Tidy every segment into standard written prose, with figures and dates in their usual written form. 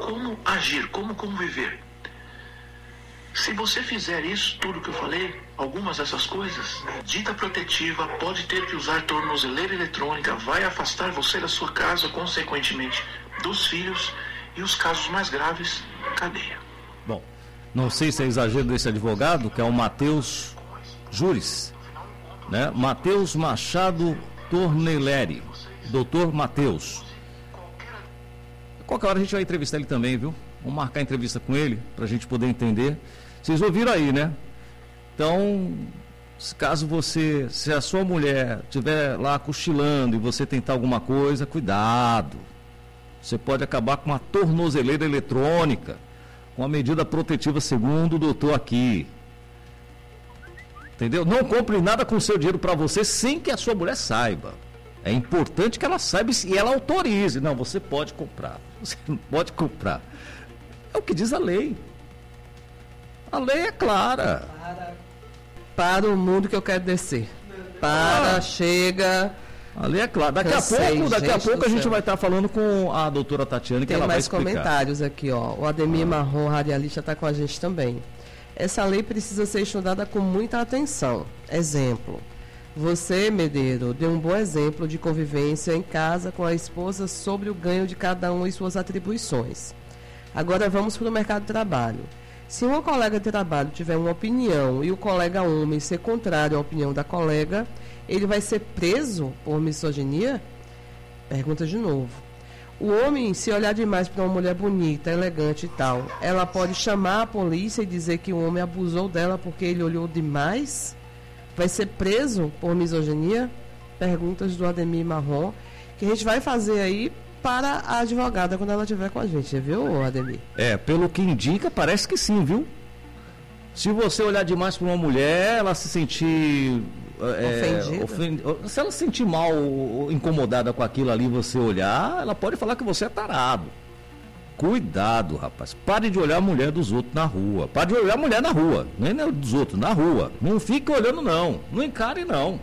como agir, como conviver. Se você fizer isso, tudo que eu falei, algumas dessas coisas, dita protetiva, pode ter que usar tornozeleira eletrônica, vai afastar você da sua casa, consequentemente, dos filhos e os casos mais graves, cadeia. Bom, não sei se é exagero desse advogado, que é o Matheus Júris, né? Matheus Machado Torneleri, doutor Matheus. Qualquer hora a gente vai entrevistar ele também, viu? Vamos marcar a entrevista com ele, para a gente poder entender. Vocês ouviram aí, né? Então, se a sua mulher estiver lá cochilando e você tentar alguma coisa, cuidado. Você pode acabar com uma tornozeleira eletrônica, com a medida protetiva segundo o doutor aqui. Entendeu? Não compre nada com seu dinheiro para você sem que a sua mulher saiba. É importante que ela saiba e ela autorize. Não, você pode comprar. Você não pode comprar. É o que diz a lei. A lei é clara. Para o mundo que eu quero descer. Chega. A lei é clara. Daqui a pouco a gente vai estar falando com a doutora Tatiana, que ela vai explicar. Tem mais comentários aqui, ó. O Ademir Marrom, radialista, está com a gente também. Essa lei precisa ser estudada com muita atenção. Exemplo. Você, Medeiro, deu um bom exemplo de convivência em casa com a esposa sobre o ganho de cada um e suas atribuições. Agora vamos para o mercado de trabalho. Se uma colega de trabalho tiver uma opinião e o colega homem ser contrário à opinião da colega, ele vai ser preso por misoginia? Pergunta de novo. O homem, se olhar demais para uma mulher bonita, elegante e tal, ela pode chamar a polícia e dizer que o homem abusou dela porque ele olhou demais? Vai ser preso por misoginia? Perguntas do Ademir Marrom, que a gente vai fazer aí para a advogada quando ela estiver com a gente, viu, Ademir? Pelo que indica, parece que sim, viu? Se você olhar demais para uma mulher, ela se sentir se ela se sentir mal ou incomodada com aquilo ali, você olhar, ela pode falar que você é tarado. Cuidado, rapaz. Pare de olhar a mulher dos outros na rua. Pare de olhar a mulher na rua, nem dos outros, na rua. Não fique olhando, não. Não encare, não.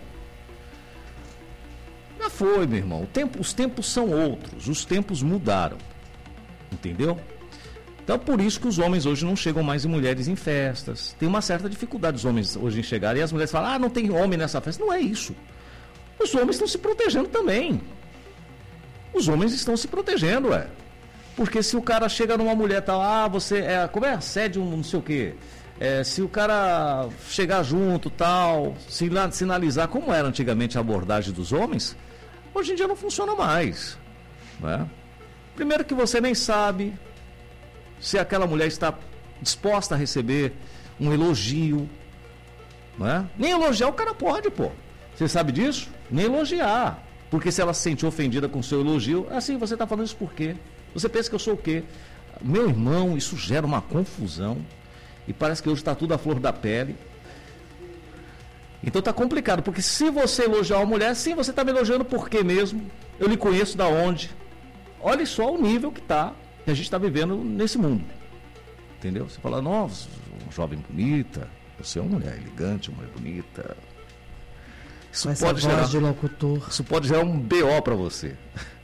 Já foi, meu irmão. Os tempos são outros. Os tempos mudaram. Entendeu? Então, por isso que os homens hoje não chegam mais em mulheres em festas. Tem uma certa dificuldade os homens hoje em chegarem. E as mulheres falam, não tem homem nessa festa. Não é isso. Os homens estão se protegendo também. Os homens estão se protegendo, Porque se o cara chega numa mulher e tal, você como é assédio, não sei o quê. Se o cara chegar junto, tal, sinalizar como era antigamente a abordagem dos homens, hoje em dia não funciona mais. Né? Primeiro que você nem sabe se aquela mulher está disposta a receber um elogio. Né? Nem elogiar o cara pode, pô. Você sabe disso? Nem elogiar. Porque se ela se sentir ofendida com o seu elogio, assim, você está falando isso por quê? Você pensa que eu sou o quê? Meu irmão, isso gera uma confusão. E parece que hoje está tudo à flor da pele. Então está complicado, porque se você elogiar uma mulher, sim, você está me elogiando por quê mesmo? Eu lhe conheço da onde? Olha só o nível que a gente está vivendo nesse mundo. Entendeu? Você fala, nossa, uma jovem bonita, você é uma mulher elegante, uma mulher bonita. Isso pode gerar um BO para você.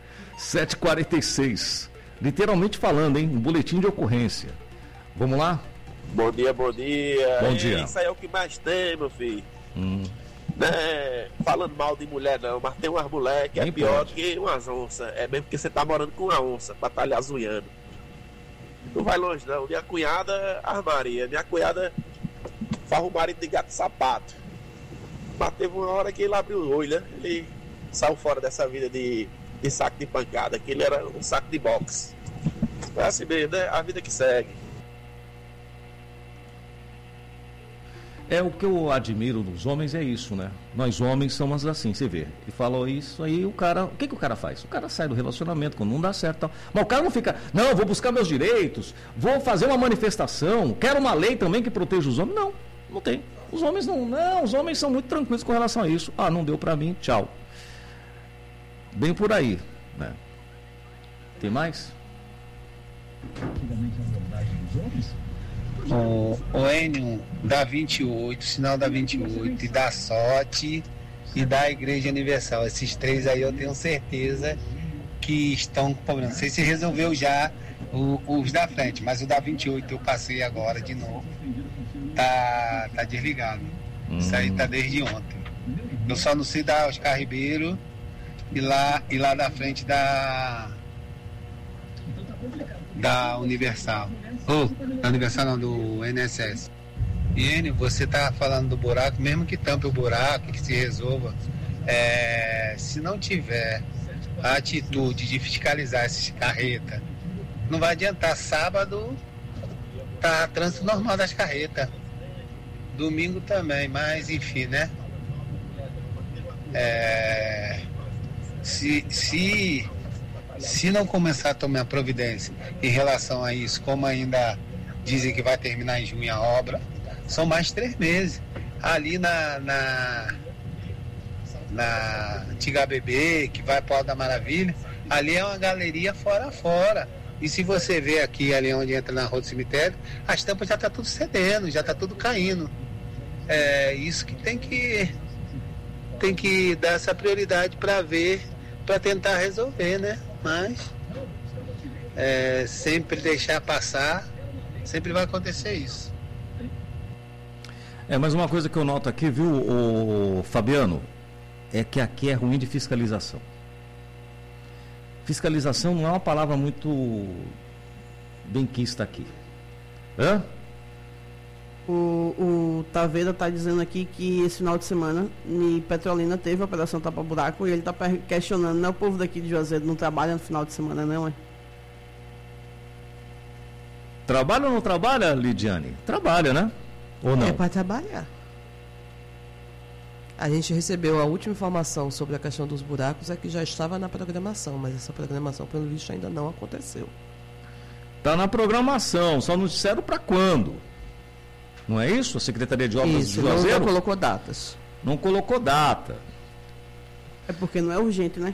7h46. Literalmente falando, hein? Um boletim de ocorrência. Vamos lá? Bom dia, bom dia. Bom dia. Isso aí é o que mais tem, meu filho. Né? Falando mal de mulher não, mas tem umas mulheres que é pior que umas onças. É mesmo porque você tá morando com uma onça pra estar lhe azunhando. Não vai longe não. Minha cunhada armaria. Minha cunhada faz o marido de gato sapato. Mas teve uma hora que ele abriu o olho, né? Ele saiu fora dessa vida de saco de pancada, que ele era um saco de boxe. É assim mesmo, né? A vida que segue. O que eu admiro dos homens é isso, né? Nós homens somos assim, você vê. Ele falou isso, aí o que o cara faz? O cara sai do relacionamento quando não dá certo. Tal. Mas o cara não fica, não, vou buscar meus direitos, vou fazer uma manifestação, quero uma lei também que proteja os homens. Não tem. Os homens os homens são muito tranquilos com relação a isso. Não deu pra mim, tchau. Bem por aí, né? Tem mais? O Enio da 28, sinal da 28 e da Sorte e da Igreja Universal. Esses três aí eu tenho certeza que estão com problema. Não sei se resolveu já os da frente, mas o da 28 eu passei agora de novo. Tá desligado. Isso aí tá desde ontem. Eu só não sei da Oscar Ribeiro e lá da frente da Universal. Da Universal não, do INSS. E Enio, você tá falando do buraco, mesmo que tampe o buraco, que se resolva, se não tiver a atitude de fiscalizar essas carretas, não vai adiantar. Sábado tá trânsito normal das carretas. Domingo também, mas enfim, né? Se não começar a tomar providência em relação a isso, como ainda dizem que vai terminar em junho a obra, são mais 3 meses. Ali na antiga BB, que vai para o Alto da Maravilha, ali é uma galeria fora a fora. E se você vê aqui, ali onde entra na rua do cemitério, as tampas já tá tudo cedendo, já tá tudo caindo. É isso que tem que dar essa prioridade para ver, para tentar resolver, né? Mas sempre deixar passar, sempre vai acontecer isso. Mas uma coisa que eu noto aqui, viu, o Fabiano, é que aqui é ruim de fiscalização. Fiscalização não é uma palavra muito benquista aqui. Hã? O Taveira está dizendo aqui que esse final de semana em Petrolina teve a Operação Tapa Buraco e ele está questionando, né? O povo daqui de Juazeiro não trabalha no final de semana, não é? Trabalha ou não trabalha, Lidiane? Trabalha, né? Ou não? É para trabalhar. A gente recebeu a última informação sobre a questão dos buracos, é que já estava na programação, mas essa programação, pelo visto, ainda não aconteceu. Está na programação, só não disseram para quando. Não é isso? A Secretaria de Obras de Juazeiro? Não colocou datas. Não colocou data. É porque não é urgente, né?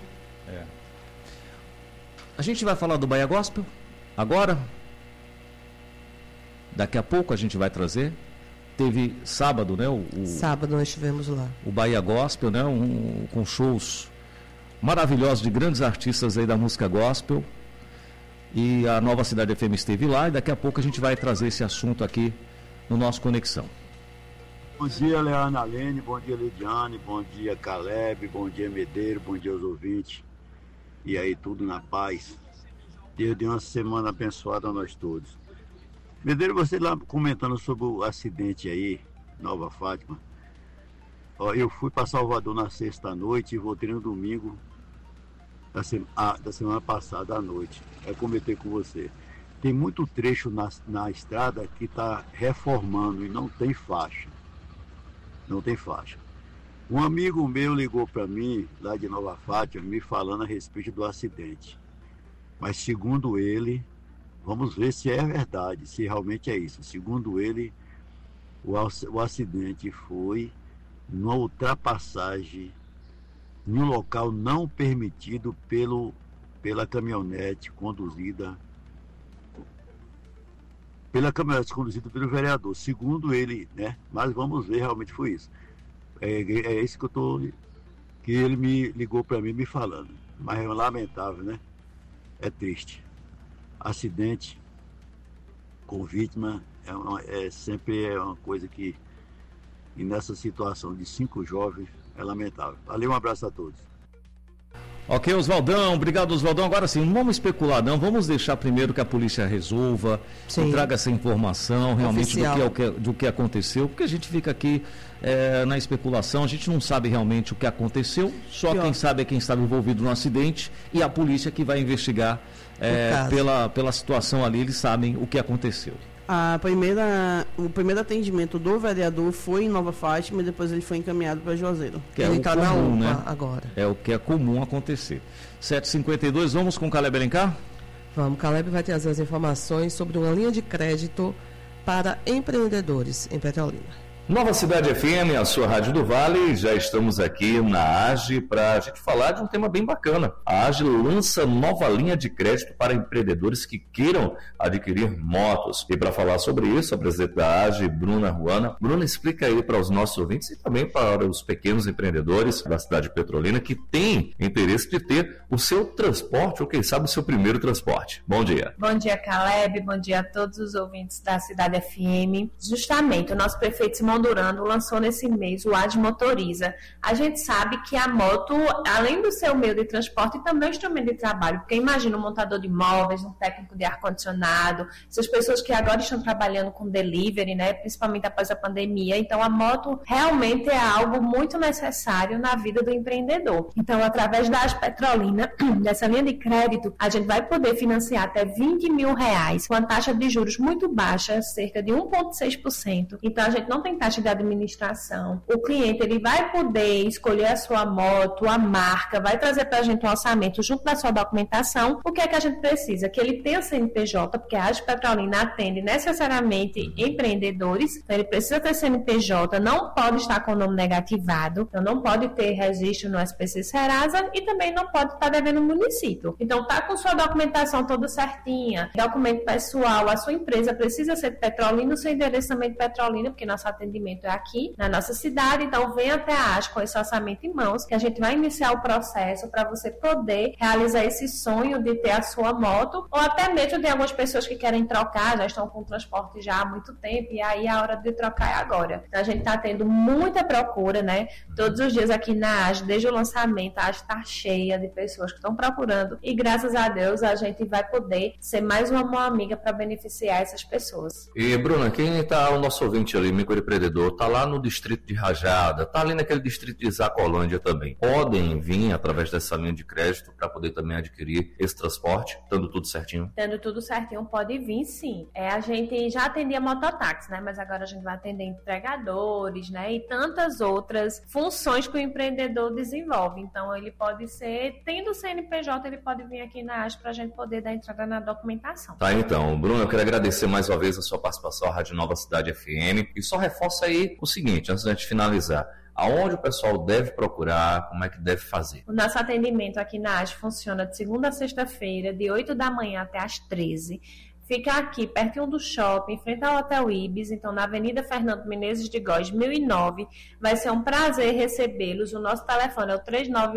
A gente vai falar do Bahia Gospel agora. Daqui a pouco a gente vai trazer. Teve sábado, né? Sábado nós estivemos lá. O Bahia Gospel, né? Com shows maravilhosos de grandes artistas aí da música gospel. E a Nova Cidade FM esteve lá e daqui a pouco a gente vai trazer esse assunto aqui no nosso Conexão. Bom dia, Leana Lene, bom dia, Lidiane, bom dia, Caleb, bom dia, Medeiro, bom dia aos ouvintes. E aí, tudo na paz. Deus dê uma semana abençoada a nós todos. Medeiro, você lá comentando sobre o acidente aí, Nova Fátima. Eu fui para Salvador na sexta-noite e voltei no domingo da semana passada à noite. Eu comentei com você. Tem muito trecho na estrada que está reformando e não tem faixa. Não tem faixa. Um amigo meu ligou para mim, lá de Nova Fátima, me falando a respeito do acidente. Mas segundo ele, vamos ver se é verdade, se realmente é isso. Segundo ele, o acidente foi numa ultrapassagem em um local não permitido pela caminhonete conduzida pelo vereador, segundo ele, né? Mas vamos ver, realmente foi isso. É isso que ele me ligou para mim me falando. Mas é lamentável, né? É triste. Acidente com vítima sempre uma coisa que, e nessa situação de 5 jovens, é lamentável. Valeu, um abraço a todos. Ok, Oswaldão, obrigado, Oswaldão. Agora sim, não vamos especular, não. Vamos deixar primeiro que a polícia resolva, e traga essa informação realmente do que aconteceu, porque a gente fica aqui na especulação, a gente não sabe realmente o que aconteceu, só quem sabe é quem estava envolvido no acidente e a polícia que vai investigar pela situação ali, eles sabem o que aconteceu. O primeiro atendimento do vereador foi em Nova Fátima e depois ele foi encaminhado para Juazeiro. Ele está na UPA, né? Agora. É o que é comum acontecer. 7h52, vamos com o Caleb Alencar? Vamos, Caleb vai trazer as informações sobre uma linha de crédito para empreendedores em Petrolina. Nova Cidade FM, a sua Rádio do Vale, já estamos aqui na AGE para a gente falar de um tema bem bacana. A AGE lança nova linha de crédito para empreendedores que queiram adquirir motos. E para falar sobre isso, a presidente da AGE, Bruna Ruana. Bruna, explica aí para os nossos ouvintes e também para os pequenos empreendedores da cidade petrolina que têm interesse de ter o seu transporte ou quem sabe o seu primeiro transporte. Bom dia. Bom dia, Caleb. Bom dia a todos os ouvintes da Cidade FM. Justamente, o nosso prefeito Simão Durando lançou nesse mês o AGE Motoriza. A gente sabe que a moto, além do seu meio de transporte, também é um instrumento de trabalho, porque imagina um montador de móveis, um técnico de ar-condicionado, essas pessoas que agora estão trabalhando com delivery, né, principalmente após a pandemia. Então, a moto realmente é algo muito necessário na vida do empreendedor. Então, através da AGE Petrolina, dessa linha de crédito, a gente vai poder financiar até R$20 mil, com a taxa de juros muito baixa, cerca de 1,6%. Então, a gente não tem taxa de administração. O cliente ele vai poder escolher a sua moto, a marca, vai trazer para a gente um orçamento junto da sua documentação. O que é que a gente precisa? Que ele tenha CNPJ, porque a AGE Petrolina atende necessariamente empreendedores, então ele precisa ter CNPJ, não pode estar com o nome negativado, então não pode ter registro no SPC Serasa e também não pode estar devendo no município. Então tá com sua documentação toda certinha, documento pessoal, a sua empresa precisa ser de Petrolina, o seu endereço também de Petrolina, porque nosso atendimento é aqui na nossa cidade, então vem até a AGE com esse orçamento em mãos, que a gente vai iniciar o processo para você poder realizar esse sonho de ter a sua moto, ou até mesmo tem algumas pessoas que querem trocar, já estão com o transporte já há muito tempo, e aí a hora de trocar é agora. Então a gente está tendo muita procura, né? Todos os dias aqui na AGE, desde o lançamento, a AGE está cheia de pessoas que estão procurando, e graças a Deus a gente vai poder ser mais uma mão amiga para beneficiar essas pessoas. E Bruna, quem está o nosso ouvinte ali, microempreendedor, está lá no distrito de Rajada, está ali naquele distrito de Zacolândia também. Podem vir através dessa linha de crédito para poder também adquirir esse transporte, estando tudo certinho? Tendo tudo certinho, pode vir sim. A gente já atendia mototáxi, né? Mas agora a gente vai atender entregadores, né? E tantas outras funções que o empreendedor desenvolve. Então ele pode ser, tendo o CNPJ, ele pode vir aqui na AGE para a gente poder dar entrada na documentação. Tá, então, Bruno, eu quero agradecer mais uma vez a sua participação à Rádio Nova Cidade FM e só reforça aí o seguinte, antes da gente finalizar, aonde o pessoal deve procurar, como é que deve fazer? O nosso atendimento aqui na AGE funciona de segunda a sexta-feira, de 8 da manhã até as 13. Fica aqui, pertinho do shopping, em frente ao Hotel Ibis, então na Avenida Fernando Menezes de Góes, 1009. Vai ser um prazer recebê-los. O nosso telefone é o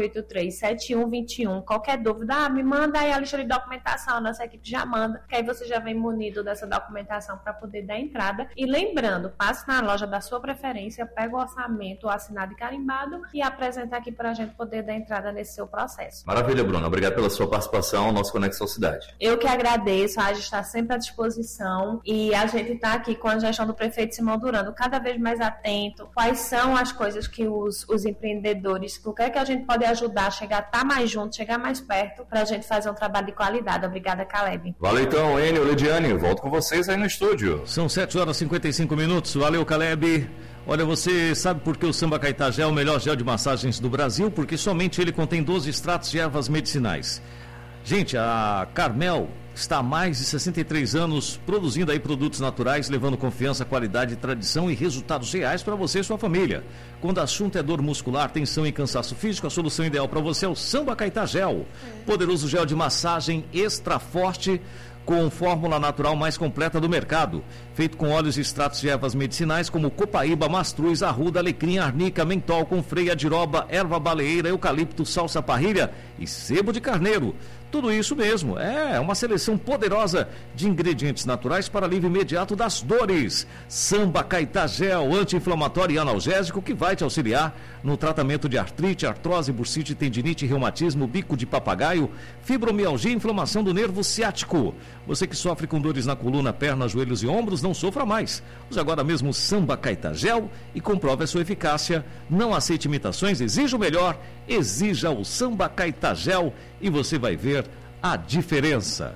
3983-7121. Qualquer dúvida, me manda aí a lista de documentação, a nossa equipe já manda, que aí você já vem munido dessa documentação para poder dar entrada. E lembrando, passe na loja da sua preferência, pega o orçamento assinado e carimbado e apresenta aqui para a gente poder dar entrada nesse seu processo. Maravilha, Bruno. Obrigado pela sua participação ao nosso Conexão Cidade. Eu que agradeço, a AGE está sempre à disposição e a gente está aqui com a gestão do prefeito Simão Durando cada vez mais atento, quais são as coisas que os empreendedores, o que é que a gente pode ajudar a chegar, estar mais junto, chegar mais perto, para a gente fazer um trabalho de qualidade. Obrigada, Caleb. Valeu então, Enio, Lidiane, volto com vocês aí no estúdio. São 7h55, valeu, Caleb. Olha, você sabe por que o Samba Caetá Gel é o melhor gel de massagens do Brasil? Porque somente ele contém 12 extratos de ervas medicinais. Gente, a Carmel está há mais de 63 anos produzindo aí produtos naturais, levando confiança, qualidade, tradição e resultados reais para você e sua família. Quando o assunto é dor muscular, tensão e cansaço físico, a solução ideal para você é o Samba Caetá Gel. Poderoso gel de massagem extra forte, com fórmula natural mais completa do mercado, feito com óleos e extratos de ervas medicinais como copaíba, mastruz, arruda, alecrim, arnica, mentol, confreia, diroba, erva baleeira, eucalipto, salsa parrilha e sebo de carneiro. Tudo isso mesmo, é uma seleção poderosa de ingredientes naturais para alívio imediato das dores. Samba Caetá Gel, anti-inflamatório e analgésico que vai te auxiliar no tratamento de artrite, artrose, bursite, tendinite, reumatismo, bico de papagaio, fibromialgia e inflamação do nervo ciático. Você que sofre com dores na coluna, pernas, joelhos e ombros, não sofra mais. Use agora mesmo Samba Caetá Gel e comprove a sua eficácia. Não aceite imitações, exija o melhor, exija o Samba Caetá Gel e você vai ver a diferença.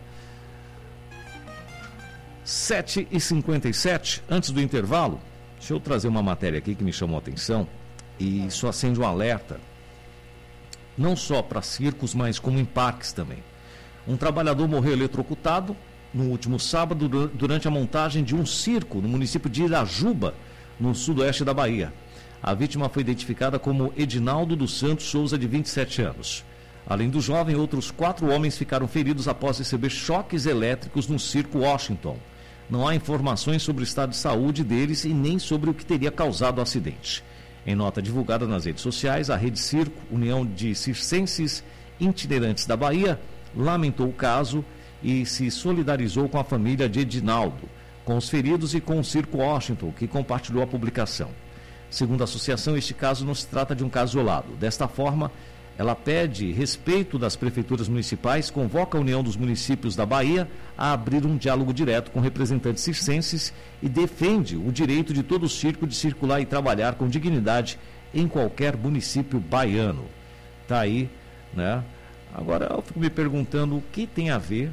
7h57, antes do intervalo, deixa eu trazer uma matéria aqui que me chamou a atenção e isso acende um alerta, não só para circos, mas como em parques também. Um trabalhador morreu eletrocutado no último sábado durante a montagem de um circo no município de Irajuba, no sudoeste da Bahia. A vítima foi identificada como Edinaldo dos Santos Souza, de 27 anos. Além do jovem, outros 4 homens ficaram feridos após receber choques elétricos no Circo Washington. Não há informações sobre o estado de saúde deles e nem sobre o que teria causado o acidente. Em nota divulgada nas redes sociais, a Rede Circo, União de Circenses Itinerantes da Bahia, lamentou o caso e se solidarizou com a família de Edinaldo, com os feridos e com o Circo Washington, que compartilhou a publicação. Segundo a associação, este caso não se trata de um caso isolado. Desta forma, ela pede respeito das prefeituras municipais, convoca a União dos Municípios da Bahia a abrir um diálogo direto com representantes circenses e defende o direito de todo o circo de circular e trabalhar com dignidade em qualquer município baiano. Tá aí, né? Agora eu fico me perguntando o que tem a ver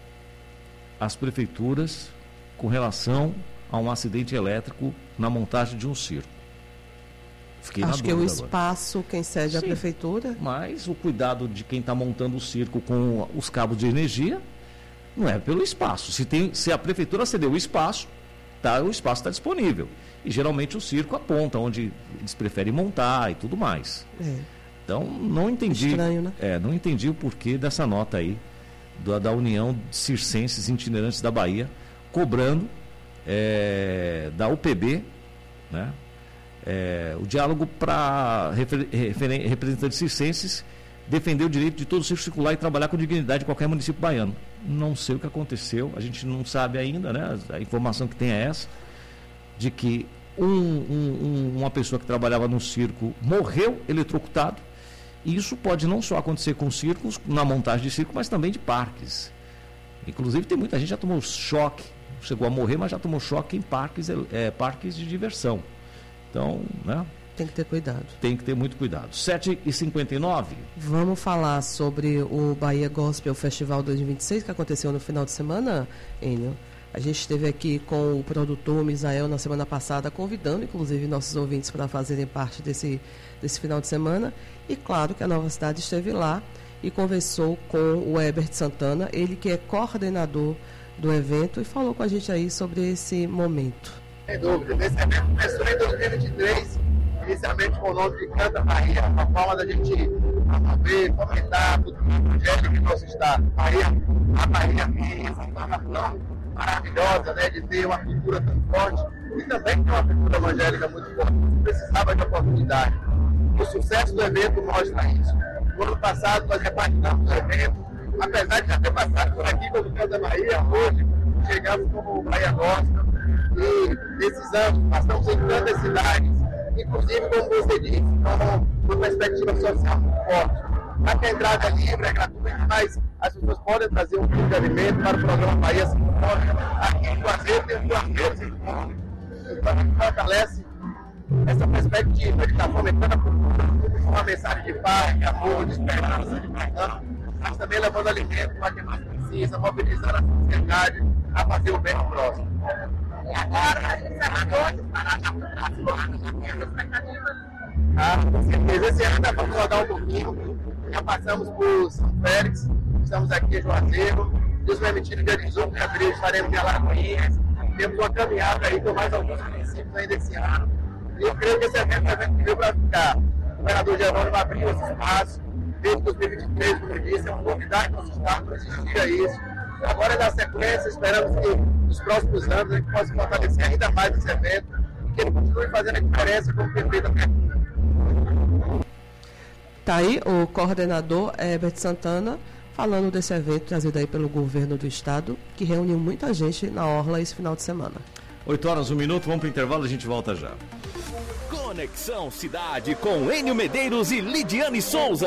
as prefeituras com relação a um acidente elétrico na montagem de um circo. Acho que é o espaço agora. Quem cede à prefeitura. Mas o cuidado de quem está montando o circo com os cabos de energia não é pelo espaço. Se a prefeitura cedeu o espaço está disponível. E geralmente o circo aponta onde eles preferem montar e tudo mais. Então não entendi. Estranho, né? Não entendi o porquê dessa nota aí da União de Circenses Itinerantes da Bahia, cobrando da UPB, né? O diálogo para representantes circenses defender o direito de todo o circo circular e trabalhar com dignidade em qualquer município baiano. Não sei o que aconteceu, a gente não sabe ainda, né? A informação que tem é essa, de que uma pessoa que trabalhava no circo morreu eletrocutado, e isso pode não só acontecer com circos, na montagem de circo, mas também de parques. Inclusive tem muita gente que já tomou choque, chegou a morrer, mas já tomou choque em parques de diversão. Então, né? Tem que ter cuidado. Tem que ter muito cuidado. 7h59. Vamos falar sobre o Bahia Gospel Festival 2026, que aconteceu no final de semana, Enio. A gente esteve aqui com o produtor Misael na semana passada, convidando, inclusive, nossos ouvintes para fazerem parte desse final de semana. E claro que a Nova Cidade esteve lá e conversou com o Herbert Santana, ele que é coordenador do evento, e falou com a gente aí sobre esse momento. Sem dúvida, esse evento começou em 2023, inicialmente com o nome de Canta Bahia, uma forma da gente promover, fomentar o evangelho que nosso estado. A Bahia tem essa forma maravilhosa, né, de ter uma cultura tão forte e também tem uma cultura evangélica muito forte. Precisava de oportunidade. O sucesso do evento mostra isso. No ano passado nós repaginamos o evento, apesar de já ter passado por aqui como Canta Bahia, hoje chegamos como Bahia Gospel. E nesses anos passamos em tantas cidades, inclusive, como você disse, com uma perspectiva social muito forte. A entrada é livre, é gratuita, mas as pessoas podem trazer um tipo de alimento para o programa Bahia Sem Fome. Aqui em Juazeiro tem um Juazeiro Sem Fome. Então a gente fortalece essa perspectiva de estar fomentando a cultura, com uma mensagem de paz, de amor, de esperança, de perdão, mas também levando alimento para quem mais precisa, mobilizando a sociedade a fazer o bem ao próximo. E agora, encerradores para a próxima expectativa. Com certeza, esse ano nós vamos rodar um pouquinho. Já passamos por São Félix, estamos aqui em Juazeiro. Deus permitindo, dia 18 de abril, estaremos em Alagoinhas. Temos uma caminhada aí com mais alguns municípios ainda esse ano. E eu creio que esse evento é um evento que veio para ficar. O governador Jerônimo abriu esse espaço. Desde 2023, como eu disse, é uma novidade no nosso estado, não existia isso. Agora, na sequência, esperamos que nos próximos anos a gente possa fortalecer ainda mais esse evento e que ele continue fazendo a diferença como tem feito até aqui. Está aí o coordenador Herbert Santana falando desse evento trazido aí pelo governo do estado, que reuniu muita gente na orla esse final de semana. 8h01, vamos para o intervalo, a gente volta já. Conexão Cidade com Enio Medeiros e Lidiane Souza.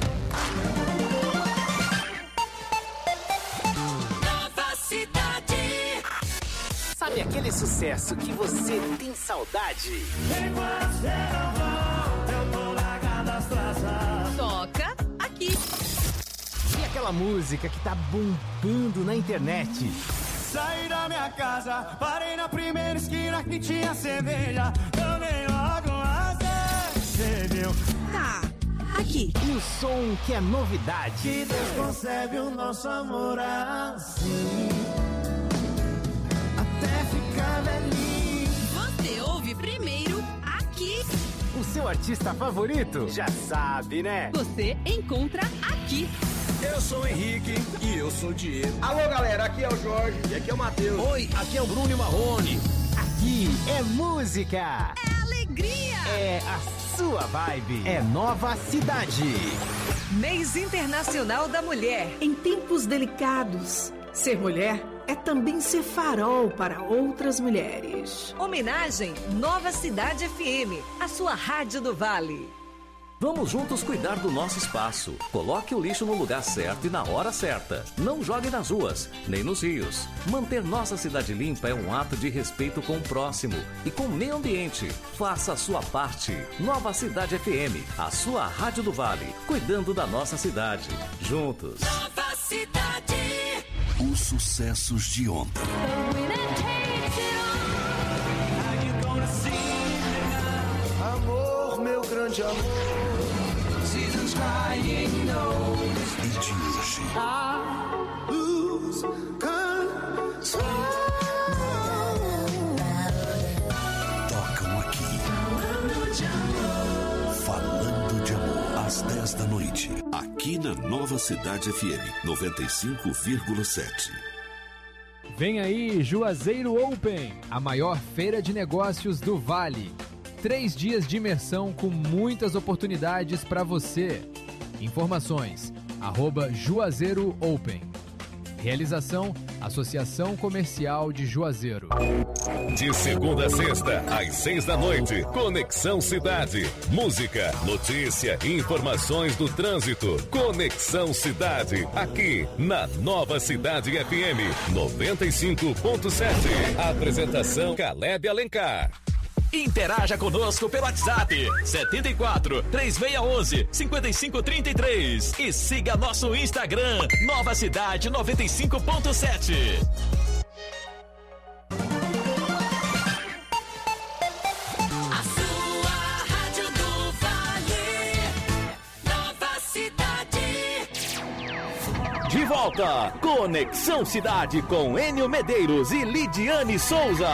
Nova Cidade. Sabe aquele sucesso que você tem saudade? Toca aqui. E aquela música que tá bombando na internet? Saí da minha casa, parei na primeira esquina que tinha cerveja. Tomei logo uma cerveja. Tá, aqui. E o som que é novidade. Que Deus concebe o nosso amor assim, até ficar velhinho. Você ouve primeiro. artista favorito? Já sabe, né? Você encontra aqui. Eu sou o Henrique e eu sou o Diego. Alô, galera, aqui é o Jorge E aqui é o Matheus. Oi, aqui é o Bruno e Marrone. Aqui é música. É alegria. É a sua vibe. É Nova Cidade. Mês Internacional da Mulher. Em tempos delicados, ser mulher é também ser farol para outras mulheres. Homenagem Nova Cidade FM, a sua rádio do Vale. Vamos juntos cuidar do nosso espaço. Coloque o lixo no lugar certo e na hora certa. Não jogue nas ruas, nem nos rios. Manter nossa cidade limpa é um ato de respeito com o próximo e com o meio ambiente. Faça a sua parte. Nova Cidade FM, a sua rádio do Vale, cuidando da nossa cidade. Juntos. Nova Cidade. Os sucessos de ontem. Amor, meu grande amor. Seasons crying knows. E de hoje. I lose control. Tocam aqui. Falando de amor. Às 10 da noite. Aqui na Nova Cidade FM 95,7. Vem aí Juazeiro Open, a maior feira de negócios do Vale. 3 dias de imersão com muitas oportunidades para você. Informações, @Juazeiro Open. Realização, Associação Comercial de Juazeiro. De segunda a sexta, às 6 da noite, Conexão Cidade. Música, notícia e informações do trânsito. Conexão Cidade, aqui na Nova Cidade FM 95,7. Apresentação Caleb Alencar. Interaja conosco pelo WhatsApp 74 3611 5533 e siga nosso Instagram Nova Cidade 95,7. A sua rádio do Vale. Nova Cidade. De volta, Conexão Cidade com Enio Medeiros e Lidiane Souza.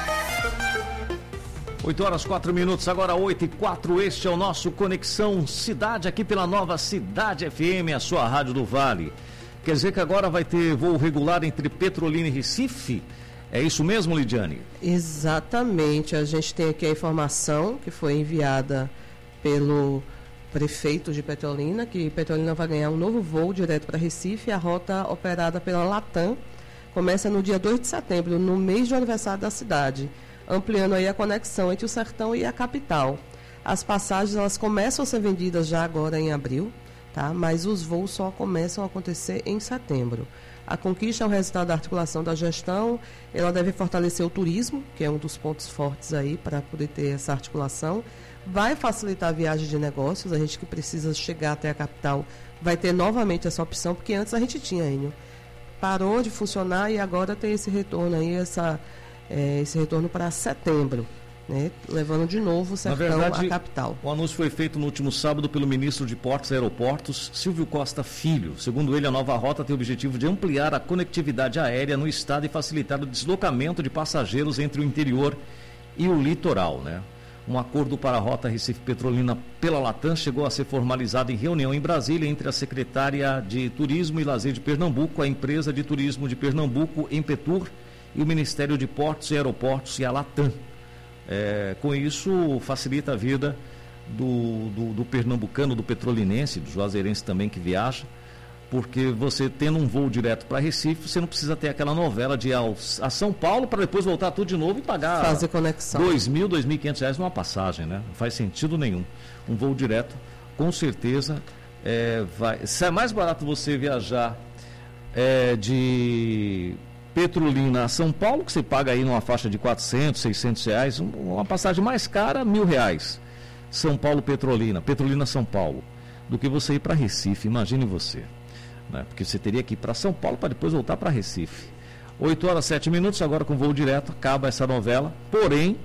8 horas 4 minutos, agora 8h04, este é o nosso Conexão Cidade, aqui pela Nova Cidade FM, a sua rádio do Vale. Quer dizer que agora vai ter voo regular entre Petrolina e Recife? É isso mesmo, Lidiane? Exatamente, a gente tem aqui a informação que foi enviada pelo prefeito de Petrolina, que Petrolina vai ganhar um novo voo direto para Recife, a rota operada pela Latam começa no dia 2 de setembro, no mês de aniversário da cidade, ampliando aí a conexão entre o sertão e a capital. As passagens, elas começam a ser vendidas já agora em abril, tá? Mas os voos só começam a acontecer em setembro. A conquista é o resultado da articulação da gestão, ela deve fortalecer o turismo, que é um dos pontos fortes aí para poder ter essa articulação, vai facilitar a viagem de negócios, a gente que precisa chegar até a capital vai ter novamente essa opção, porque antes a gente tinha, Enio, parou de funcionar e agora tem esse retorno aí, esse retorno para setembro, né? Levando de novo o sertão à capital. O anúncio foi feito no último sábado pelo ministro de Portos e Aeroportos, Silvio Costa Filho. Segundo ele, a nova rota tem o objetivo de ampliar a conectividade aérea no estado e facilitar o deslocamento de passageiros entre o interior e o litoral, né? Um acordo para a rota Recife Petrolina pela Latam chegou a ser formalizado em reunião em Brasília entre a Secretaria de Turismo e Lazer de Pernambuco, a Empresa de Turismo de Pernambuco, Empetur, e o Ministério de Portos e Aeroportos e a Latam. Com isso, facilita a vida do pernambucano, do petrolinense, do juazeirense também que viaja, porque você tendo um voo direto para Recife, você não precisa ter aquela novela de ir a São Paulo para depois voltar tudo de novo e pagar fazer conexão. R$2.000, R$2.500 numa passagem, né? Não faz sentido nenhum. Um voo direto, com certeza, se é mais barato você viajar de Petrolina a São Paulo, que você paga aí numa faixa de R$400, R$600, uma passagem mais cara, R$1.000. São Paulo Petrolina, Petrolina São Paulo, do que você ir para Recife, imagine você, né? Porque você teria que ir para São Paulo para depois voltar para Recife. 8 horas 7 minutos, agora com voo direto, acaba essa novela, porém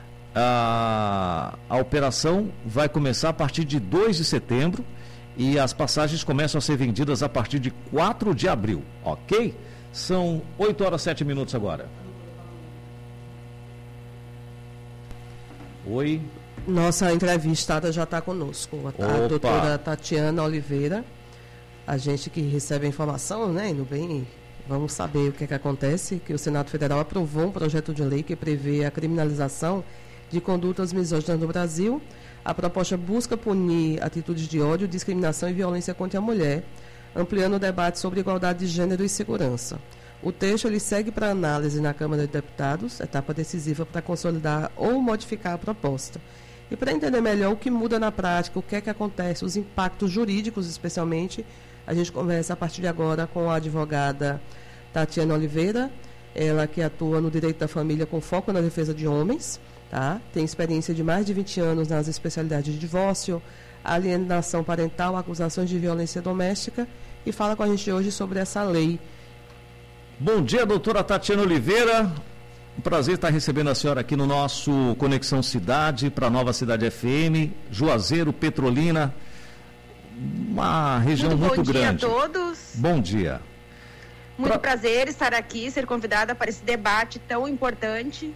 a operação vai começar a partir de 2 de setembro e as passagens começam a ser vendidas a partir de 4 de abril, ok? São 8 horas 7 minutos agora. Oi. Nossa entrevistada já está conosco, a doutora Tatiana Oliveira. A gente que recebe a informação, né, indo bem, vamos saber o que acontece, que o Senado Federal aprovou um projeto de lei que prevê a criminalização de condutas misóginas no Brasil. A proposta busca punir atitudes de ódio, discriminação e violência contra a mulher, ampliando o debate sobre igualdade de gênero e segurança. O texto ele segue para análise na Câmara de Deputados, etapa decisiva para consolidar ou modificar a proposta. E para entender melhor o que muda na prática, o que é que acontece, os impactos jurídicos especialmente, a gente conversa a partir de agora com a advogada Tatiana Oliveira, ela que atua no direito da família com foco na defesa de homens, tá? Tem experiência de mais de 20 anos nas especialidades de divórcio, alienação parental, acusações de violência doméstica, e fala com a gente hoje sobre essa lei. Bom dia, doutora Tatiana Oliveira. Um prazer estar recebendo a senhora aqui no nosso Conexão Cidade, para a Nova Cidade FM, Juazeiro, Petrolina, uma região muito grande. Bom dia a todos. Bom dia. Muito prazer estar aqui, ser convidada para esse debate tão importante.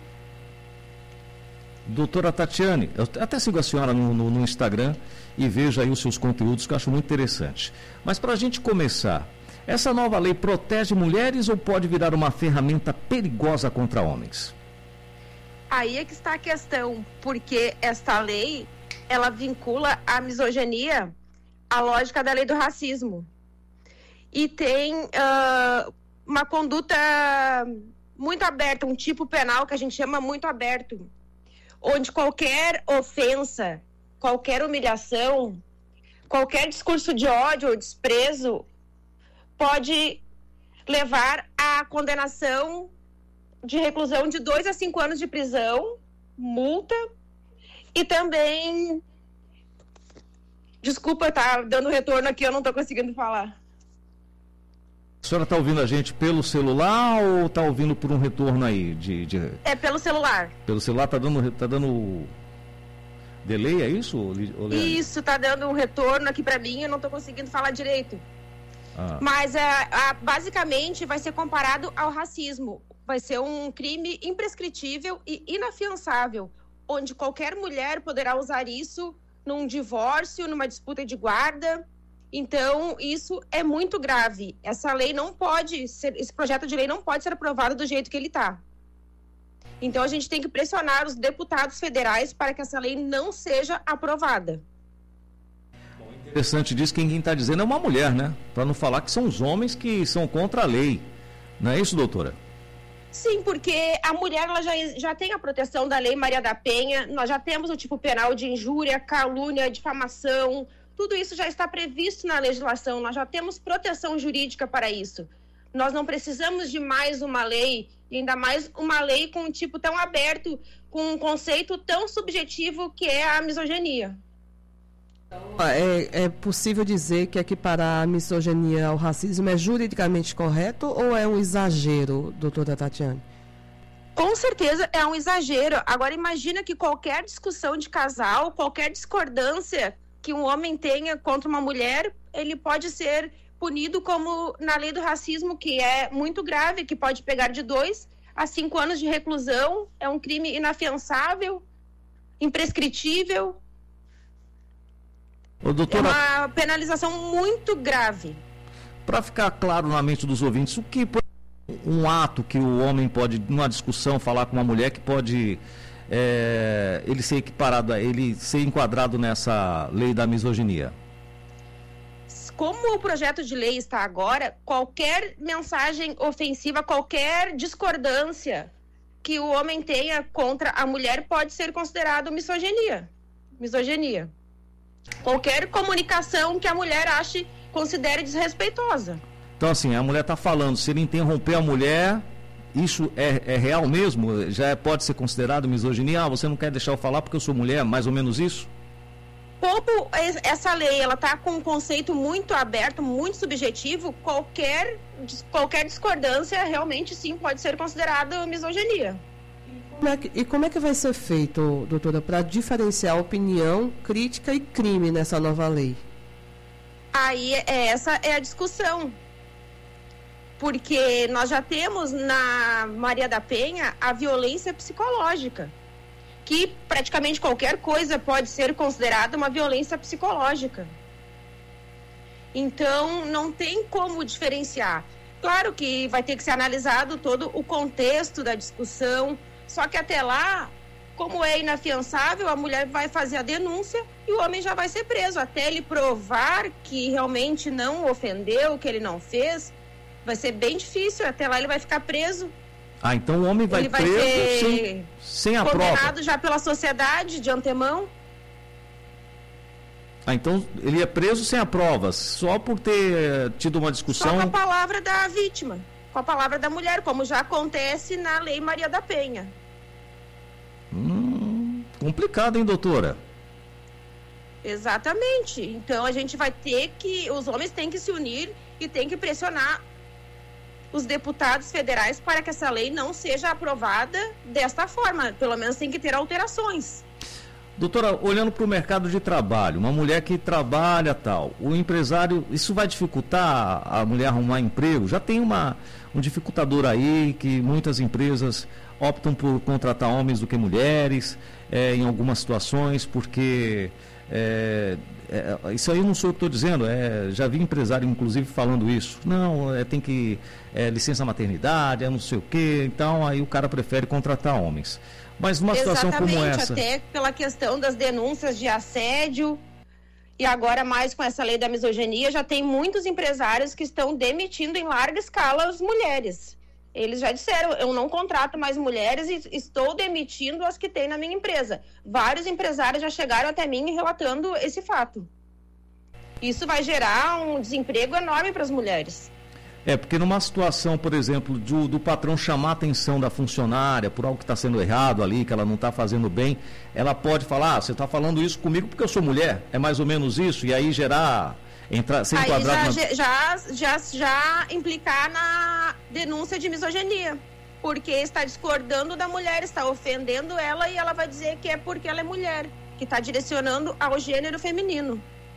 Doutora Tatiane, eu até sigo a senhora no Instagram e vejo aí os seus conteúdos, que eu acho muito interessante. Mas para a gente começar, essa nova lei protege mulheres ou pode virar uma ferramenta perigosa contra homens? Aí é que está a questão, porque esta lei, ela vincula a misoginia à lógica da lei do racismo. E tem uma conduta muito aberta, um tipo penal que a gente chama muito aberto, onde qualquer ofensa, qualquer humilhação, qualquer discurso de ódio ou desprezo pode levar à condenação de reclusão de 2 a 5 anos de prisão, multa e também... Desculpa, tá dando retorno aqui, eu não tô conseguindo falar. A senhora está ouvindo a gente pelo celular ou está ouvindo por um retorno aí? É pelo celular. Pelo celular tá dando delay, é isso? Isso, tá dando um retorno aqui para mim, eu não tô conseguindo falar direito. Mas basicamente vai ser comparado ao racismo. Vai ser um crime imprescritível e inafiançável, onde qualquer mulher poderá usar isso num divórcio, numa disputa de guarda. Então, isso é muito grave. Essa lei não pode ser, esse projeto de lei não pode ser aprovado do jeito que ele está. Então, a gente tem que pressionar os deputados federais para que essa lei não seja aprovada. Interessante disso, quem está dizendo é uma mulher, né? Para não falar que são os homens que são contra a lei. Não é isso, doutora? Sim, porque a mulher ela já tem a proteção da Lei Maria da Penha, nós já temos o tipo penal de injúria, calúnia, difamação, tudo isso já está previsto na legislação, nós já temos proteção jurídica para isso. Nós não precisamos de mais uma lei, e ainda mais uma lei com um tipo tão aberto, com um conceito tão subjetivo que é a misoginia. É possível dizer que equiparar a misoginia ao racismo é juridicamente correto ou é um exagero, doutora Tatiane? Com certeza é um exagero. Agora imagina que qualquer discussão de casal, qualquer discordância que um homem tenha contra uma mulher, ele pode ser punido como na lei do racismo, que é muito grave, que pode pegar de 2 a 5 anos de reclusão, é um crime inafiançável, imprescritível. Doutora, é uma penalização muito grave. Para ficar claro na mente dos ouvintes, o que um ato que o homem pode, numa discussão, falar com uma mulher que pode ele ser equiparado, ele ser enquadrado nessa lei da misoginia? Como o projeto de lei está agora, qualquer mensagem ofensiva, qualquer discordância que o homem tenha contra a mulher pode ser considerado misoginia. Qualquer comunicação que a mulher considere desrespeitosa. Então, assim, a mulher está falando, se ele interromper a mulher, isso é real mesmo? Já pode ser considerado misoginia? Você não quer deixar eu falar porque eu sou mulher? Mais ou menos isso? Como essa lei ela está com um conceito muito aberto, muito subjetivo, qualquer discordância realmente sim pode ser considerada misoginia. E como é que vai ser feito, doutora, para diferenciar opinião, crítica e crime nessa nova lei? Aí essa é a discussão. Porque nós já temos na Maria da Penha a violência psicológica. que praticamente qualquer coisa pode ser considerada uma violência psicológica. Então, não tem como diferenciar. Claro que vai ter que ser analisado todo o contexto da discussão, só que até lá, como é inafiançável, a mulher vai fazer a denúncia e o homem já vai ser preso. Até ele provar que realmente não ofendeu, que ele não fez, vai ser bem difícil. Até lá ele vai ficar preso. Ah, então o homem vai preso sem a prova. Condenado já pela sociedade de antemão. Ah, então ele é preso sem a prova, só por ter tido uma discussão... Só com a palavra da vítima, com a palavra da mulher, como já acontece na Lei Maria da Penha. Complicado, hein, doutora? Exatamente. Então a gente vai ter que... Os homens têm que se unir e têm que pressionar os deputados federais para que essa lei não seja aprovada desta forma. Pelo menos tem que ter alterações. Doutora, olhando para o mercado de trabalho, uma mulher que trabalha tal, o empresário, isso vai dificultar a mulher arrumar emprego? Já tem um dificultador aí que muitas empresas optam por contratar homens do que mulheres, em algumas situações, porque isso aí não sou eu que estou dizendo, já vi empresário inclusive falando isso. Não, tem que licença maternidade, não sei o quê, então aí o cara prefere contratar homens. Mas numa situação como essa... Até pela questão das denúncias de assédio e agora mais com essa lei da misoginia, já tem muitos empresários que estão demitindo em larga escala as mulheres. Eles já disseram, eu não contrato mais mulheres e estou demitindo as que tem na minha empresa. Vários empresários já chegaram até mim relatando esse fato. Isso vai gerar um desemprego enorme para as mulheres. Porque numa situação, por exemplo, do patrão chamar a atenção da funcionária por algo que está sendo errado ali, que ela não está fazendo bem, ela pode falar, você está falando isso comigo porque eu sou mulher, é mais ou menos isso, e aí gerar, ser enquadrado... Já implicar na denúncia de misoginia, porque está discordando da mulher, está ofendendo ela e ela vai dizer que é porque ela é mulher, que está direcionando ao gênero feminino.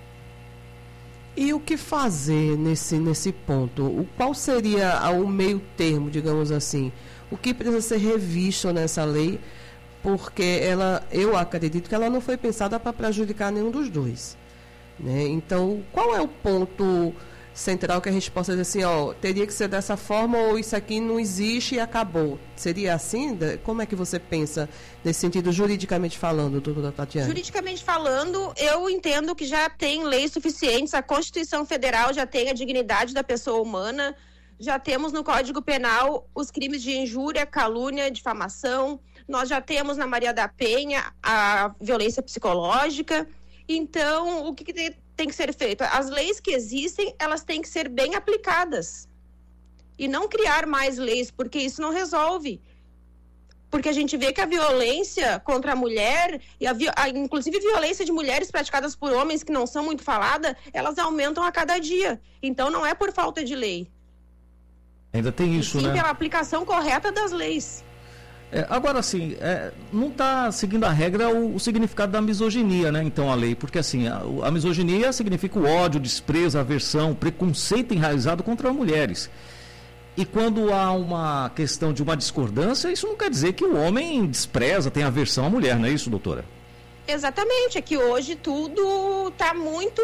E o que fazer nesse ponto? Qual seria o meio termo, digamos assim? O que precisa ser revisto nessa lei? Porque eu acredito que ela não foi pensada para prejudicar nenhum dos dois. Né? Então, qual é o ponto central que a gente possa dizer assim, teria que ser dessa forma ou isso aqui não existe e acabou? Seria assim? Como é que você pensa nesse sentido, juridicamente falando, doutora Tatiana? Juridicamente falando, eu entendo que já tem leis suficientes, a Constituição Federal já tem a dignidade da pessoa humana, já temos no Código Penal os crimes de injúria, calúnia, difamação, nós já temos na Maria da Penha a violência psicológica. Então, o que tem que ser feito? As leis que existem, elas têm que ser bem aplicadas. E não criar mais leis, porque isso não resolve. Porque a gente vê que a violência contra a mulher, inclusive violência de mulheres praticadas por homens que não são muito falada, elas aumentam a cada dia. Então, não é por falta de lei. Ainda tem isso, né? Sim, pela aplicação correta das leis. Agora, assim, não está seguindo a regra o significado da misoginia, né? Então, a lei, porque assim, a misoginia significa o ódio, o desprezo, a aversão, o preconceito enraizado contra mulheres. E quando há uma questão de uma discordância, isso não quer dizer que o homem despreza, tem aversão à mulher, não é isso, doutora? Exatamente, é que hoje tudo está muito...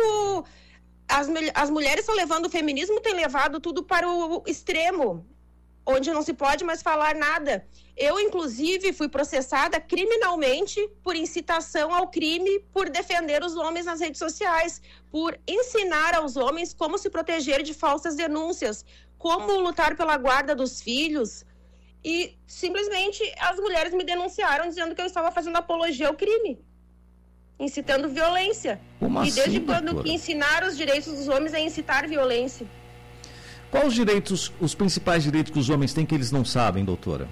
As mulheres estão levando, o feminismo tem levado tudo para o extremo, onde não se pode mais falar nada. Eu, inclusive, fui processada criminalmente por incitação ao crime, por defender os homens nas redes sociais, por ensinar aos homens como se proteger de falsas denúncias, como lutar pela guarda dos filhos. E, simplesmente, as mulheres me denunciaram dizendo que eu estava fazendo apologia ao crime, incitando violência. Como e desde assim, quando doutora? que ensinar os direitos dos homens é incitar violência? Quais os direitos, os principais direitos que os homens têm que eles não sabem, doutora?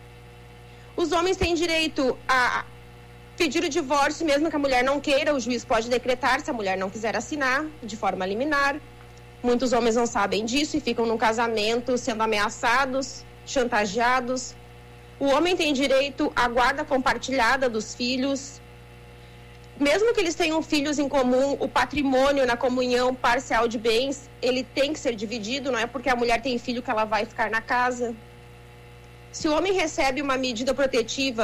Os homens têm direito a pedir o divórcio, mesmo que a mulher não queira, o juiz pode decretar se a mulher não quiser assinar, de forma liminar. Muitos homens não sabem disso e ficam num casamento sendo ameaçados, chantageados. O homem tem direito à guarda compartilhada dos filhos. Mesmo que eles tenham filhos em comum, o patrimônio na comunhão parcial de bens, ele tem que ser dividido, não é porque a mulher tem filho que ela vai ficar na casa. Se o homem recebe uma medida protetiva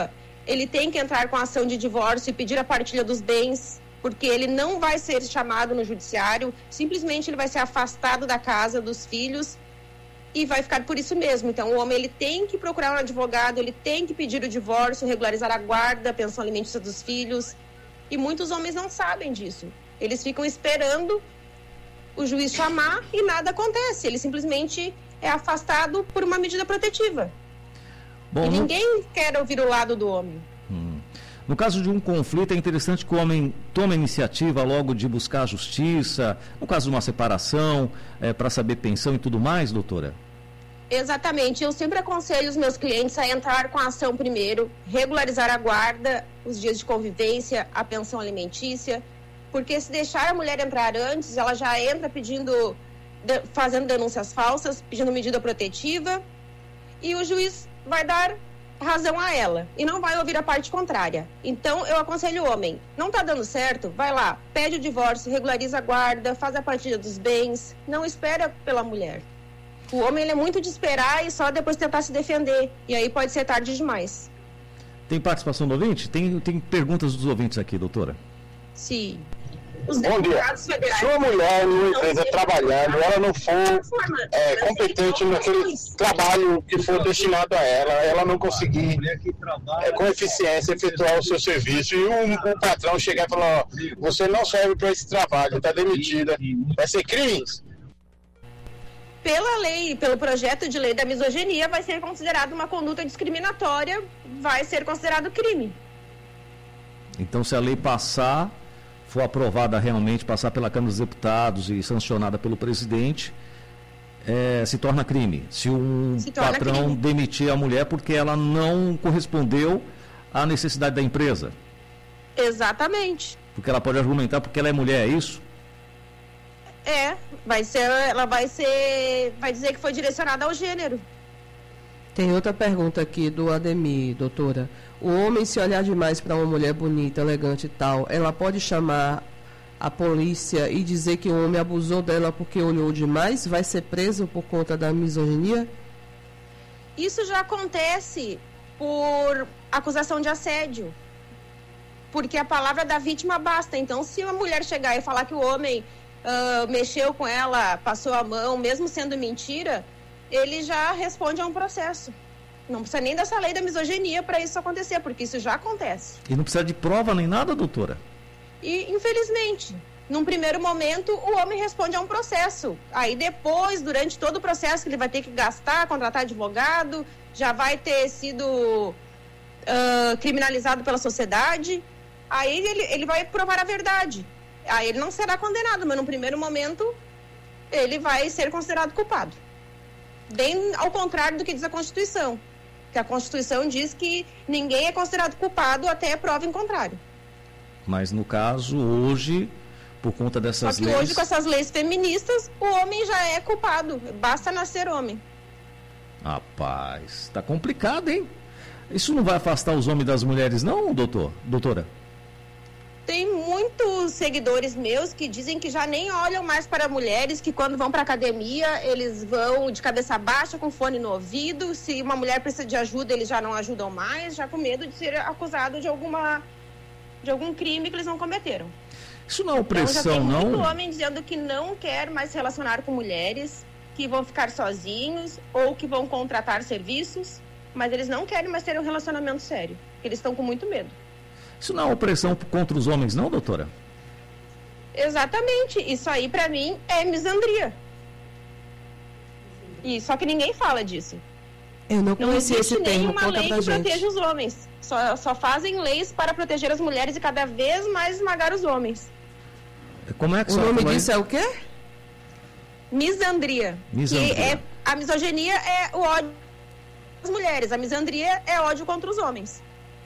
ele tem que entrar com a ação de divórcio e pedir a partilha dos bens, porque ele não vai ser chamado no judiciário, simplesmente ele vai ser afastado da casa, dos filhos, e vai ficar por isso mesmo. Então, o homem ele tem que procurar um advogado, ele tem que pedir o divórcio, regularizar a guarda, a pensão alimentícia dos filhos, e muitos homens não sabem disso. Eles ficam esperando o juiz chamar e nada acontece, ele simplesmente é afastado por uma medida protetiva. Bom, e ninguém quer ouvir o lado do homem. No caso de um conflito, é interessante que o homem tome a iniciativa logo de buscar a justiça, no caso de uma separação, para saber pensão e tudo mais, doutora? Exatamente. Eu sempre aconselho os meus clientes a entrar com a ação primeiro, regularizar a guarda, os dias de convivência, a pensão alimentícia, porque se deixar a mulher entrar antes, ela já entra fazendo denúncias falsas, pedindo medida protetiva, e o juiz vai dar razão a ela e não vai ouvir a parte contrária. Então eu aconselho o homem, não está dando certo, vai lá, pede o divórcio, regulariza a guarda, faz a partilha dos bens, não espera pela mulher. O homem ele é muito de esperar e só depois tentar se defender, e aí pode ser tarde demais. Tem participação do ouvinte? Tem perguntas dos ouvintes aqui, doutora. Sim. Bom dia. Se uma mulher numa empresa trabalhando, ela não for competente naquele trabalho que for destinado a ela não conseguir com eficiência efetuar o seu serviço e o patrão chegar e falar, ó, você não serve para esse trabalho, está demitida, vai ser crime? Pela lei, pelo projeto de lei da misoginia, vai ser considerado uma conduta discriminatória, vai ser considerado crime. Então, se a lei for aprovada realmente, passar pela Câmara dos Deputados e sancionada pelo presidente, se torna crime. Se patrão demitir a mulher porque ela não correspondeu à necessidade da empresa. Exatamente. Porque ela pode argumentar porque ela é mulher, é isso? Vai dizer que foi direcionada ao gênero. Tem outra pergunta aqui do Ademir, doutora. O homem, se olhar demais para uma mulher bonita, elegante e tal, ela pode chamar a polícia e dizer que o homem abusou dela porque olhou demais? Vai ser preso por conta da misoginia? Isso já acontece por acusação de assédio. Porque a palavra da vítima basta. Então, se uma mulher chegar e falar que o homem mexeu com ela, passou a mão, mesmo sendo mentira, ele já responde a um processo. Não precisa nem dessa lei da misoginia para isso acontecer, porque isso já acontece. E não precisa de prova nem nada, doutora? E, infelizmente, num primeiro momento, o homem responde a um processo. Aí depois, durante todo o processo que ele vai ter que gastar, contratar advogado, já vai ter sido criminalizado pela sociedade, aí ele vai provar a verdade. Aí ele não será condenado, mas num primeiro momento, ele vai ser considerado culpado. Bem ao contrário do que diz a Constituição. Que a Constituição diz que ninguém é considerado culpado até prova em contrário. Mas no caso, hoje, por conta dessas leis... Só que hoje, com essas leis feministas, o homem já é culpado. Basta nascer homem. Rapaz, tá complicado, hein? Isso não vai afastar os homens das mulheres, não, doutora? Tem muitos seguidores meus que dizem que já nem olham mais para mulheres, que quando vão para academia, eles vão de cabeça baixa, com fone no ouvido. Se uma mulher precisa de ajuda, eles já não ajudam mais, já com medo de ser acusado de algum crime que eles não cometeram. Isso não é opressão, então, já tem não? muito homem dizendo que não quer mais se relacionar com mulheres, que vão ficar sozinhos ou que vão contratar serviços, mas eles não querem mais ter um relacionamento sério, porque eles estão com muito medo. Isso não é opressão contra os homens, não, doutora? Exatamente. Isso aí, pra mim, é misandria. Só que ninguém fala disso. Eu não conhecia esse termo. Não existe nenhuma lei que proteja os homens. Só fazem leis para proteger as mulheres e cada vez mais esmagar os homens. Como é que o nome disso é o quê? Misandria. Que a misoginia é o ódio às mulheres. A misandria é ódio contra os homens.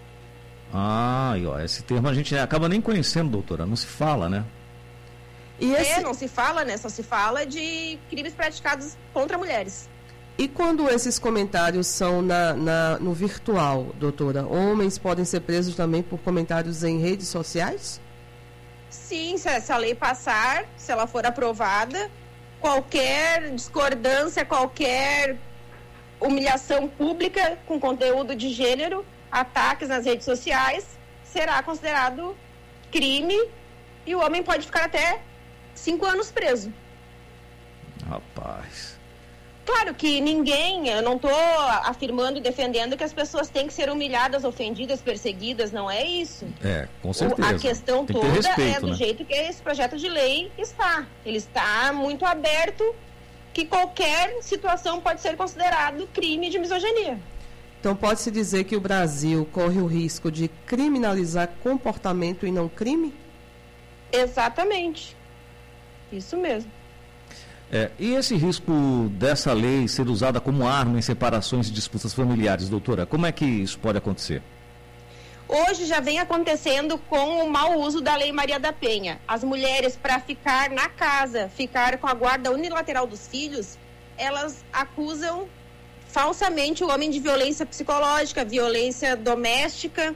Esse termo a gente acaba nem conhecendo, doutora, não se fala, né? Não se fala, né? Só se fala de crimes praticados contra mulheres. E quando esses comentários são no virtual, doutora, homens podem ser presos também por comentários em redes sociais? Sim, se essa lei passar, se ela for aprovada, qualquer discordância, qualquer humilhação pública com conteúdo de gênero ataques nas redes sociais, será considerado crime e o homem pode ficar até 5 anos preso. Rapaz. Claro que eu não estou afirmando e defendendo que as pessoas têm que ser humilhadas, ofendidas, perseguidas, não é isso. Com certeza. A questão tem que toda ter respeito, do né? jeito que esse projeto de lei está. Ele está muito aberto, que qualquer situação pode ser considerado crime de misoginia. Então pode-se dizer que o Brasil corre o risco de criminalizar comportamento e não crime? Exatamente. Isso mesmo. E esse risco dessa lei ser usada como arma em separações e disputas familiares, doutora, como é que isso pode acontecer? Hoje já vem acontecendo com o mau uso da Lei Maria da Penha. As mulheres, para ficar na casa, ficar com a guarda unilateral dos filhos, elas acusam falsamente o homem de violência psicológica, violência doméstica.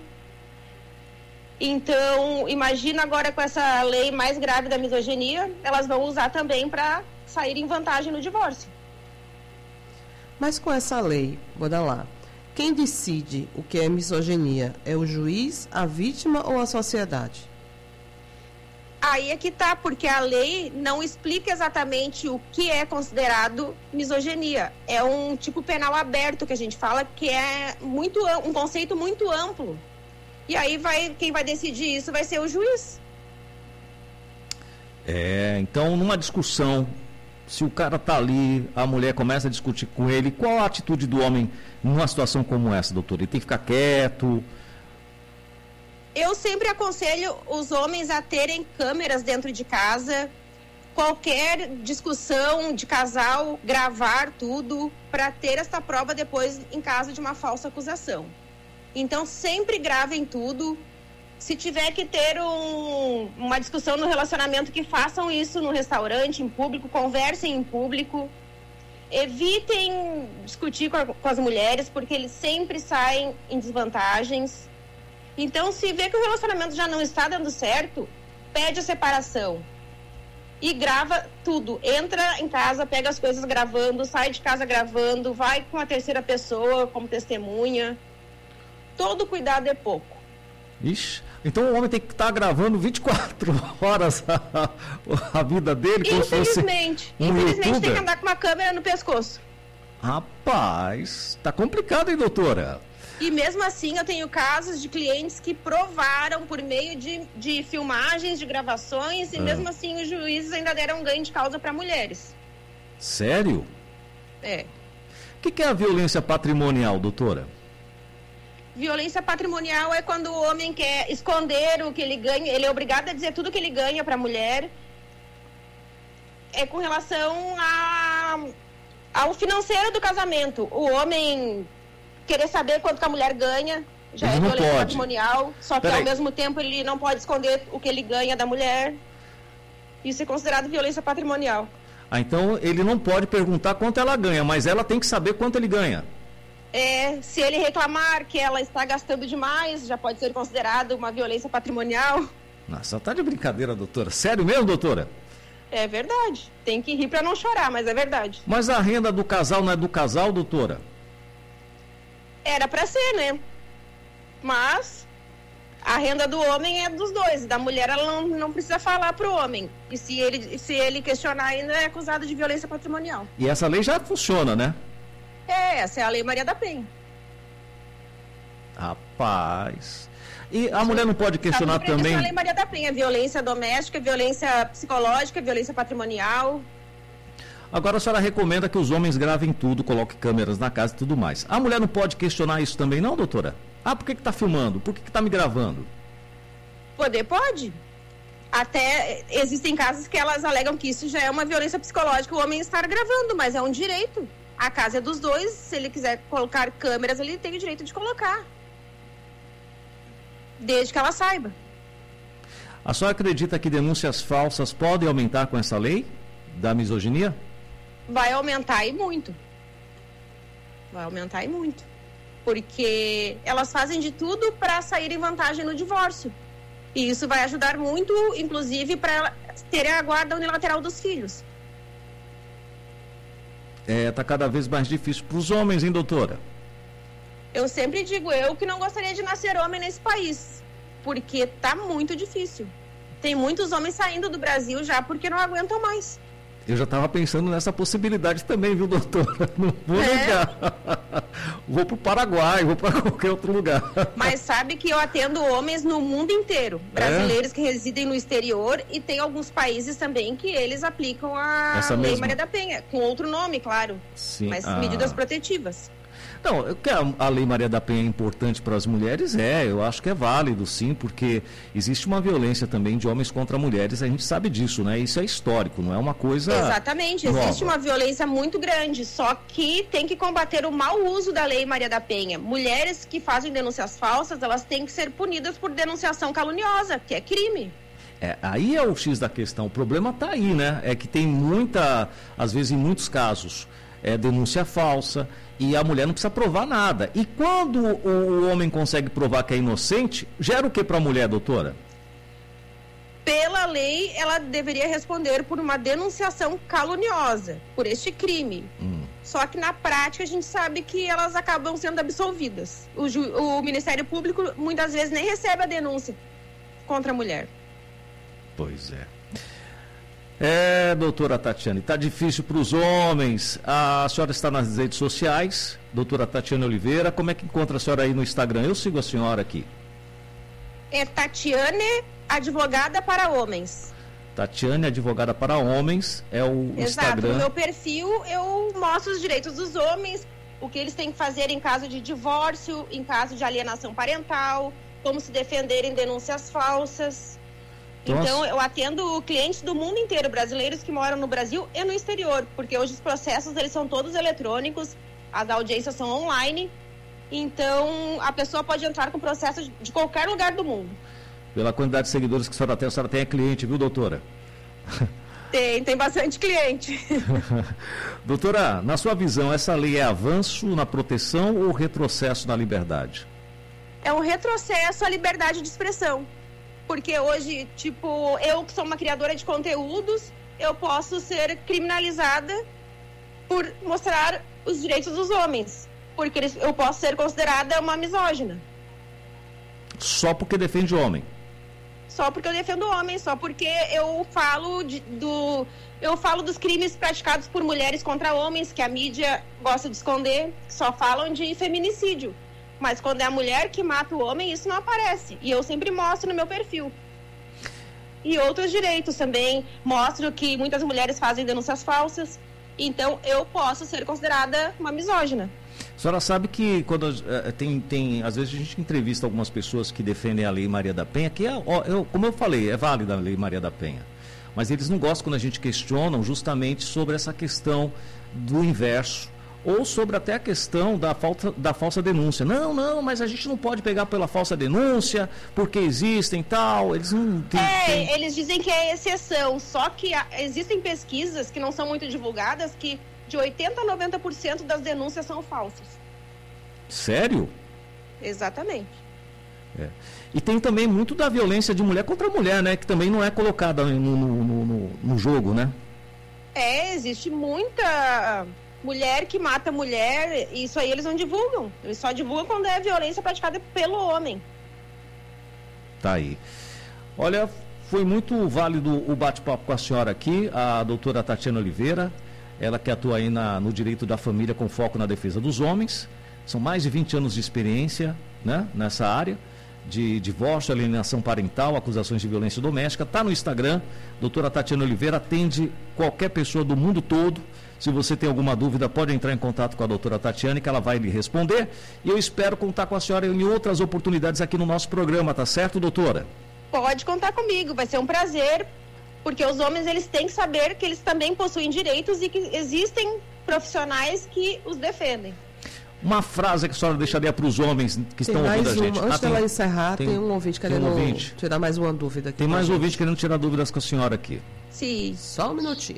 Então, imagina agora com essa lei mais grave da misoginia, elas vão usar também para sair em vantagem no divórcio. Mas com essa lei, vou dar lá, quem decide o que é misoginia? É o juiz, a vítima ou a sociedade? Aí é que tá, porque a lei não explica exatamente o que é considerado misoginia. É um tipo penal aberto que a gente fala, que é um conceito muito amplo. E aí quem vai decidir isso vai ser o juiz. Então numa discussão, se o cara tá ali, a mulher começa a discutir com ele, qual a atitude do homem numa situação como essa, doutor? Ele tem que ficar quieto? Eu sempre aconselho os homens a terem câmeras dentro de casa, qualquer discussão de casal, gravar tudo, para ter essa prova depois em caso de uma falsa acusação. Então sempre gravem tudo. Se tiver que ter uma discussão no relacionamento, que façam isso no restaurante, em público, conversem em público. Evitem discutir com as mulheres, porque eles sempre saem em desvantagens. Então, se vê que o relacionamento já não está dando certo, pede a separação. E grava tudo. Entra em casa, pega as coisas gravando, sai de casa gravando, vai com a terceira pessoa como testemunha. Todo cuidado é pouco. Ixi, então o homem tem que estar gravando 24 horas a vida dele, como se fosse Infelizmente tem que andar com uma câmera no pescoço. Rapaz, tá complicado, hein, doutora? E mesmo assim eu tenho casos de clientes que provaram por meio de filmagens, de gravações, e mesmo assim os juízes ainda deram ganho de causa para mulheres. Sério? O que é a violência patrimonial, doutora? Violência patrimonial é quando o homem quer esconder o que ele ganha, ele é obrigado a dizer tudo que ele ganha para a mulher. É com relação ao financeiro do casamento. O homem querer saber quanto que a mulher ganha, já é violência patrimonial, só que ao mesmo tempo ele não pode esconder o que ele ganha da mulher. Isso é considerado violência patrimonial. Então ele não pode perguntar quanto ela ganha, mas ela tem que saber quanto ele ganha. Se ele reclamar que ela está gastando demais, já pode ser considerado uma violência patrimonial. Nossa, tá de brincadeira, doutora. Sério mesmo, doutora? É verdade. Tem que rir para não chorar, mas é verdade. Mas a renda do casal não é do casal, doutora? Era para ser, né? Mas a renda do homem é dos dois. Da mulher ela não precisa falar pro homem. E se ele questionar, ainda é acusado de violência patrimonial. E essa lei já funciona, né? Essa é a Lei Maria da Penha. Rapaz. E a mulher não pode questionar também... Essa é a Lei Maria da Penha. Violência doméstica, violência psicológica, violência patrimonial. Agora a senhora recomenda que os homens gravem tudo, coloquem câmeras na casa e tudo mais. A mulher não pode questionar isso também não, doutora? Por que está filmando? Por que está me gravando? Pode. Até existem casos que elas alegam que isso já é uma violência psicológica, o homem estar gravando, mas é um direito. A casa é dos dois, se ele quiser colocar câmeras, ele tem o direito de colocar. Desde que ela saiba. A senhora acredita que denúncias falsas podem aumentar com essa lei da misoginia? Vai aumentar e muito. Porque elas fazem de tudo para sair em vantagem no divórcio. E isso vai ajudar muito, inclusive, para ter a guarda unilateral dos filhos. Tá cada vez mais difícil para os homens, hein, doutora? Eu sempre digo, eu que não gostaria de nascer homem nesse país, porque tá muito difícil. Tem muitos homens saindo do Brasil já porque não aguentam mais. Eu já estava pensando nessa possibilidade também, viu, doutora? Não vou negar. Vou para o Paraguai, vou para qualquer outro lugar. Mas sabe que eu atendo homens no mundo inteiro. Brasileiros que residem no exterior, e tem alguns países também que eles aplicam a Lei Maria da Penha. Com outro nome, claro. Sim. Mas medidas protetivas. Não, que a Lei Maria da Penha é importante para as mulheres, eu acho que é válido, sim, porque existe uma violência também de homens contra mulheres, a gente sabe disso, né? Isso é histórico, não é uma coisa Exatamente, nova. Existe uma violência muito grande, só que tem que combater o mau uso da Lei Maria da Penha. Mulheres que fazem denúncias falsas, elas têm que ser punidas por denunciação caluniosa, que é crime. Aí é o X da questão, o problema está aí, né? É que tem às vezes em muitos casos, denúncia falsa, e a mulher não precisa provar nada. E quando o homem consegue provar que é inocente, gera o que para a mulher, doutora? Pela lei, ela deveria responder por uma denunciação caluniosa, por este crime. Só que na prática a gente sabe que elas acabam sendo absolvidas. O Ministério Público muitas vezes nem recebe a denúncia contra a mulher. Pois é. Doutora Tatiane, está difícil para os homens. A senhora está nas redes sociais, doutora Tatiane Oliveira. Como é que encontra a senhora aí no Instagram? Eu sigo a senhora aqui. É Tatiane, advogada para homens. Tatiane, advogada para homens, é o Instagram. No meu perfil eu mostro os direitos dos homens, o que eles têm que fazer em caso de divórcio, em caso de alienação parental, como se defender em denúncias falsas. Então, eu atendo clientes do mundo inteiro, brasileiros que moram no Brasil e no exterior, porque hoje os processos eles são todos eletrônicos, as audiências são online, então a pessoa pode entrar com processo de qualquer lugar do mundo. Pela quantidade de seguidores que a senhora tem cliente, viu, doutora? Tem bastante cliente. Doutora, na sua visão, essa lei é avanço na proteção ou retrocesso na liberdade? É um retrocesso à liberdade de expressão. Porque hoje, eu que sou uma criadora de conteúdos, eu posso ser criminalizada por mostrar os direitos dos homens. Porque eu posso ser considerada uma misógina. Só porque defende o homem? Só porque eu defendo o homem, só porque eu falo dos crimes praticados por mulheres contra homens, que a mídia gosta de esconder, só falam de feminicídio. Mas quando é a mulher que mata o homem, isso não aparece. E eu sempre mostro no meu perfil. E outros direitos também. Mostro que muitas mulheres fazem denúncias falsas. Então, eu posso ser considerada uma misógina. A senhora sabe que quando às vezes a gente entrevista algumas pessoas que defendem a Lei Maria da Penha, que como eu falei, é válida a Lei Maria da Penha. Mas eles não gostam quando a gente questiona justamente sobre essa questão do inverso. Ou sobre até a questão da falsa denúncia. Não, mas a gente não pode pegar pela falsa denúncia, porque existem tal, eles não têm... Eles dizem que é exceção, só que existem pesquisas que não são muito divulgadas, que de 80% a 90% das denúncias são falsas. Sério? Exatamente. E tem também muito da violência de mulher contra mulher, né, que também não é colocada no jogo, né? Existe muita... mulher que mata mulher, isso aí eles não divulgam. Eles só divulgam quando é violência praticada pelo homem. Tá aí. Olha, foi muito válido o bate-papo com a senhora aqui, a doutora Tatiane Oliveira, ela que atua aí no direito da família com foco na defesa dos homens. São mais de 20 anos de experiência, né, nessa área de divórcio, alienação parental, acusações de violência doméstica. Está no Instagram, doutora Tatiane Oliveira, atende qualquer pessoa do mundo todo. Se você tem alguma dúvida, pode entrar em contato com a doutora Tatiane, que ela vai lhe responder. E eu espero contar com a senhora em outras oportunidades aqui no nosso programa, tá certo, doutora? Pode contar comigo, vai ser um prazer, porque os homens eles têm que saber que eles também possuem direitos e que existem profissionais que os defendem. Uma frase que a senhora deixaria para os homens que estão ouvindo a gente. Antes dela encerrar, tem um ouvinte querendo tirar mais uma dúvida aqui. Tem mais um ouvinte querendo tirar dúvidas com a senhora aqui. Sim. Só um minutinho.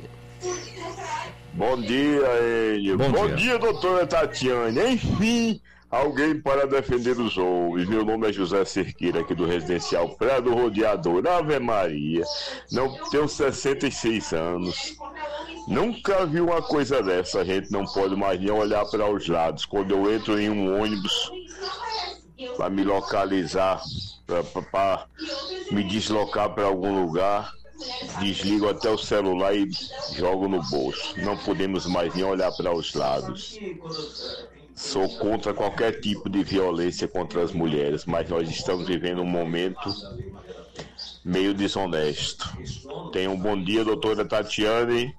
Bom dia, Enio. Bom dia, doutora Tatiane. Enfim, alguém para defender os homens. Meu nome é José Cerqueira, aqui do Residencial Praia do Rodeador. Ave Maria. Não tenho 66 anos. Nunca vi uma coisa dessa, a gente não pode mais nem olhar para os lados. Quando eu entro em um ônibus para me localizar, para me deslocar para algum lugar, desligo até o celular e jogo no bolso. Não podemos mais nem olhar para os lados. Sou contra qualquer tipo de violência contra as mulheres, mas nós estamos vivendo um momento meio desonesto. Tenha um bom dia, doutora Tatiane.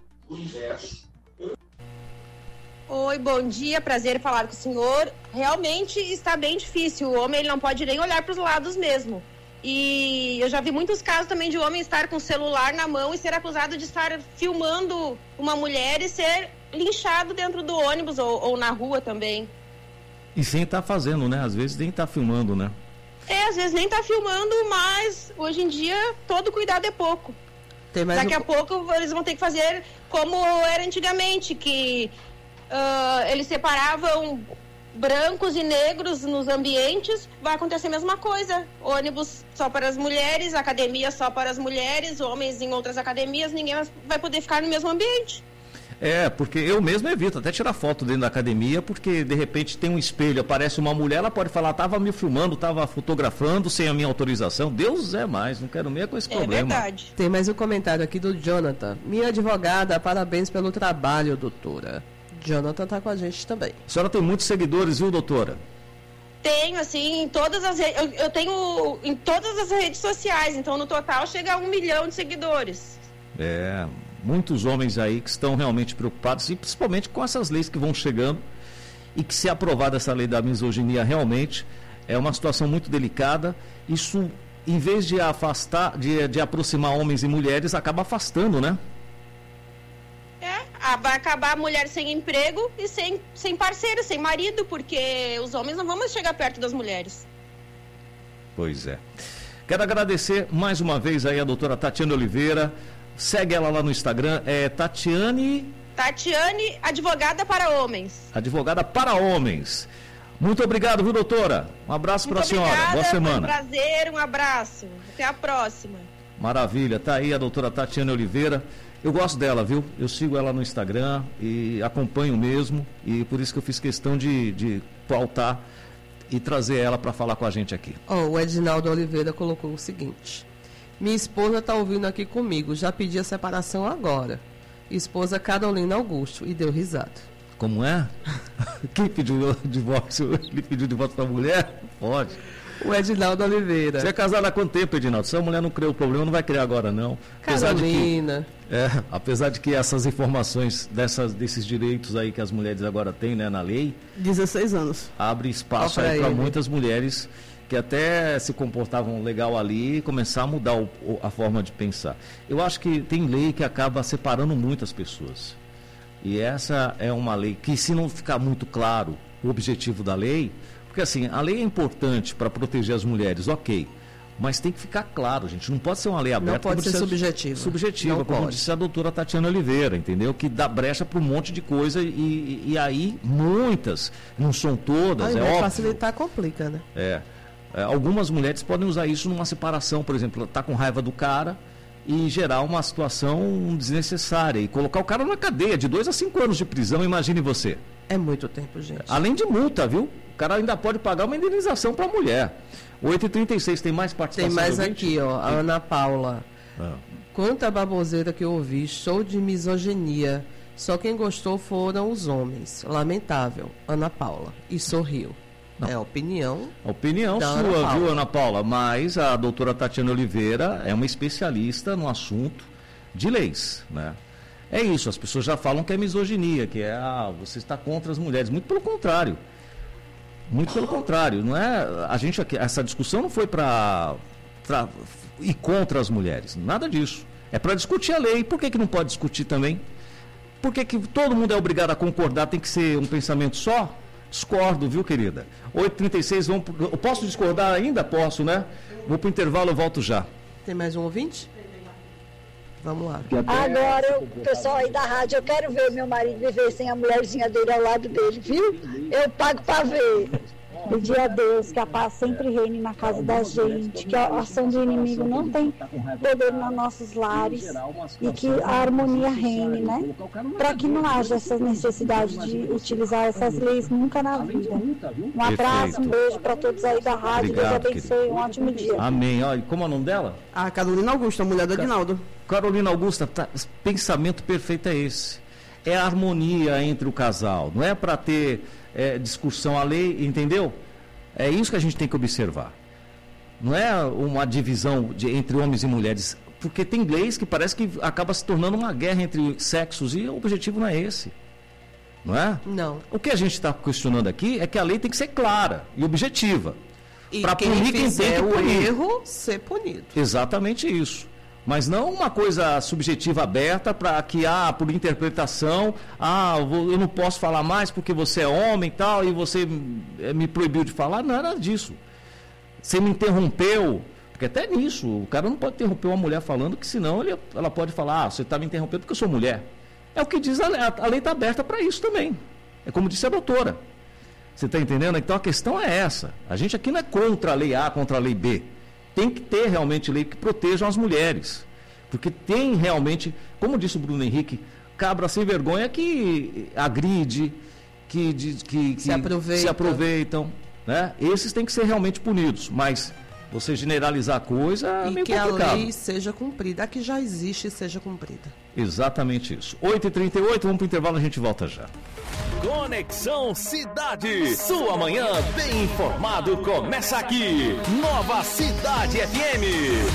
Oi, bom dia, prazer em falar com o senhor. Realmente está bem difícil, o homem ele não pode nem olhar para os lados mesmo. E eu já vi muitos casos também de homem estar com o celular na mão e ser acusado de estar filmando uma mulher e ser linchado dentro do ônibus ou na rua também. E sem estar fazendo, né? Às vezes nem está filmando, né? Às vezes nem está filmando, mas hoje em dia todo cuidado é pouco. Daqui a pouco eles vão ter que fazer como era antigamente, que eles separavam brancos e negros nos ambientes. Vai acontecer a mesma coisa. Ônibus só para as mulheres, academia só para as mulheres, homens em outras academias, ninguém vai poder ficar no mesmo ambiente. Porque eu mesmo evito até tirar foto dentro da academia, porque de repente tem um espelho, aparece uma mulher, ela pode falar, estava me filmando, estava fotografando sem a minha autorização. Deus é mais, não quero nem com esse problema. Verdade. Tem mais um comentário aqui do Jonathan. Minha advogada, parabéns pelo trabalho, doutora. Jonathan está com a gente também. A senhora tem muitos seguidores, viu, doutora? Tenho, assim, em todas as eu tenho em todas as redes sociais, então no total chega a 1 milhão de seguidores. Muitos homens aí que estão realmente preocupados, e principalmente com essas leis que vão chegando, e que, se aprovada essa lei da misoginia, realmente é uma situação muito delicada. Isso, em vez de afastar, de aproximar homens e mulheres, acaba afastando, né? Vai acabar a mulher sem emprego e sem parceiro, sem marido, porque os homens não vão mais chegar perto das mulheres. Pois é. Quero agradecer mais uma vez aí a doutora Tatiane Oliveira. Segue ela lá no Instagram, Tatiane, advogada para homens. Advogada para homens. Muito obrigado, viu, doutora? Um abraço para a senhora. Boa semana. Foi um prazer, um abraço. Até a próxima. Maravilha, tá aí a doutora Tatiane Oliveira. Eu gosto dela, viu? Eu sigo ela no Instagram e acompanho mesmo, e por isso que eu fiz questão de pautar e trazer ela para falar com a gente aqui. O Edinaldo Oliveira colocou o seguinte: minha esposa está ouvindo aqui comigo, já pedi a separação agora. Esposa Carolina Augusto, e deu risada. Como é? Quem pediu divórcio? Ele pediu divórcio para a mulher? Pode. O Edinaldo Oliveira. Você é casado há quanto tempo, Edinaldo? Se a mulher não criou o problema, não vai criar agora, não. Carolina. Apesar de que essas informações desses direitos aí que as mulheres agora têm, né, na lei... 16 anos. Abre espaço aí para muitas mulheres que até se comportavam legal ali e começar a mudar a forma de pensar. Eu acho que tem lei que acaba separando muitas pessoas. E essa é uma lei que, se não ficar muito claro o objetivo da lei... Porque assim, a lei é importante para proteger as mulheres, ok. Mas tem que ficar claro, gente. Não pode ser uma lei aberta. Não pode ser subjetiva. Subjetiva, como disse a doutora Tatiane Oliveira, entendeu? Que dá brecha para um monte de coisa e aí muitas, não são todas, óbvio. Facilitar complica, né? Algumas mulheres podem usar isso numa separação, por exemplo, tá com raiva do cara e gerar uma situação desnecessária e colocar o cara na cadeia de 2 a 5 anos de prisão, imagine você. É muito tempo, gente. Além de multa, viu? O cara ainda pode pagar uma indenização para a mulher. 8h36, tem mais participação? Tem mais aqui, ó, a Ana Paula. Quanta baboseira que eu ouvi, show de misoginia. Só quem gostou foram os homens. Lamentável, Ana Paula. E sorriu. Não. É a opinião. A opinião sua, viu, Ana Paula? Mas a doutora Tatiane Oliveira é uma especialista no assunto de leis, né? É isso, as pessoas já falam que é misoginia, que é, você está contra as mulheres. Muito pelo contrário. Muito pelo contrário. Não é, essa discussão não foi para ir contra as mulheres. Nada disso. É para discutir a lei. Por que não pode discutir também? Por que todo mundo é obrigado a concordar? Tem que ser um pensamento só? Discordo, viu, querida? 8h36, eu posso discordar ainda? Posso, né? Vou para o intervalo, eu volto já. Tem mais um ouvinte? Vamos lá. Agora, o pessoal aí da rádio, eu quero ver o meu marido viver sem a mulherzinha dele ao lado dele, viu? Eu pago pra ver. Pedir a Deus que a paz sempre reine na casa da gente, que a ação do inimigo não tem poder nos nossos lares e que a harmonia reine, né? Para que não haja essa necessidade de utilizar essas leis nunca na vida. Um abraço, um beijo para todos aí da rádio. Obrigado, Deus abençoe, um ótimo dia. Amém. Olha, como é o nome dela? A Carolina Augusta, a mulher do Aguinaldo. Carolina Augusta, pensamento perfeito é esse. É a harmonia entre o casal. Não é para ter discussão à lei, entendeu? É isso que a gente tem que observar. Não é uma divisão entre homens e mulheres. Porque tem leis que parece que acaba se tornando uma guerra entre sexos e o objetivo não é esse. Não é? Não. O que a gente está questionando aqui é que a lei tem que ser clara e objetiva. E para punir quem fizer o erro, ser punido. Exatamente isso. Mas não uma coisa subjetiva aberta para que, por interpretação, eu não posso falar mais porque você é homem e tal, e você me proibiu de falar. Não era disso. Você me interrompeu, porque até nisso, o cara não pode interromper uma mulher falando, que senão ela pode falar, você está me interrompendo porque eu sou mulher. É o que diz a lei está aberta para isso também. É como disse a doutora. Você está entendendo? Então a questão é essa. A gente aqui não é contra a lei A, contra a lei B. Tem que ter realmente lei que protejam as mulheres. Porque tem realmente, como disse o Bruno Henrique, cabra sem vergonha que agride, que se aproveitam. Né? Esses têm que ser realmente punidos. Mas você generalizar a coisa é meio complicado. Que a lei seja cumprida, a que já existe seja cumprida. Exatamente isso. 8h38, vamos para o intervalo, a gente volta já. Conexão Cidade. Sua manhã bem informado começa aqui. Nova Cidade FM.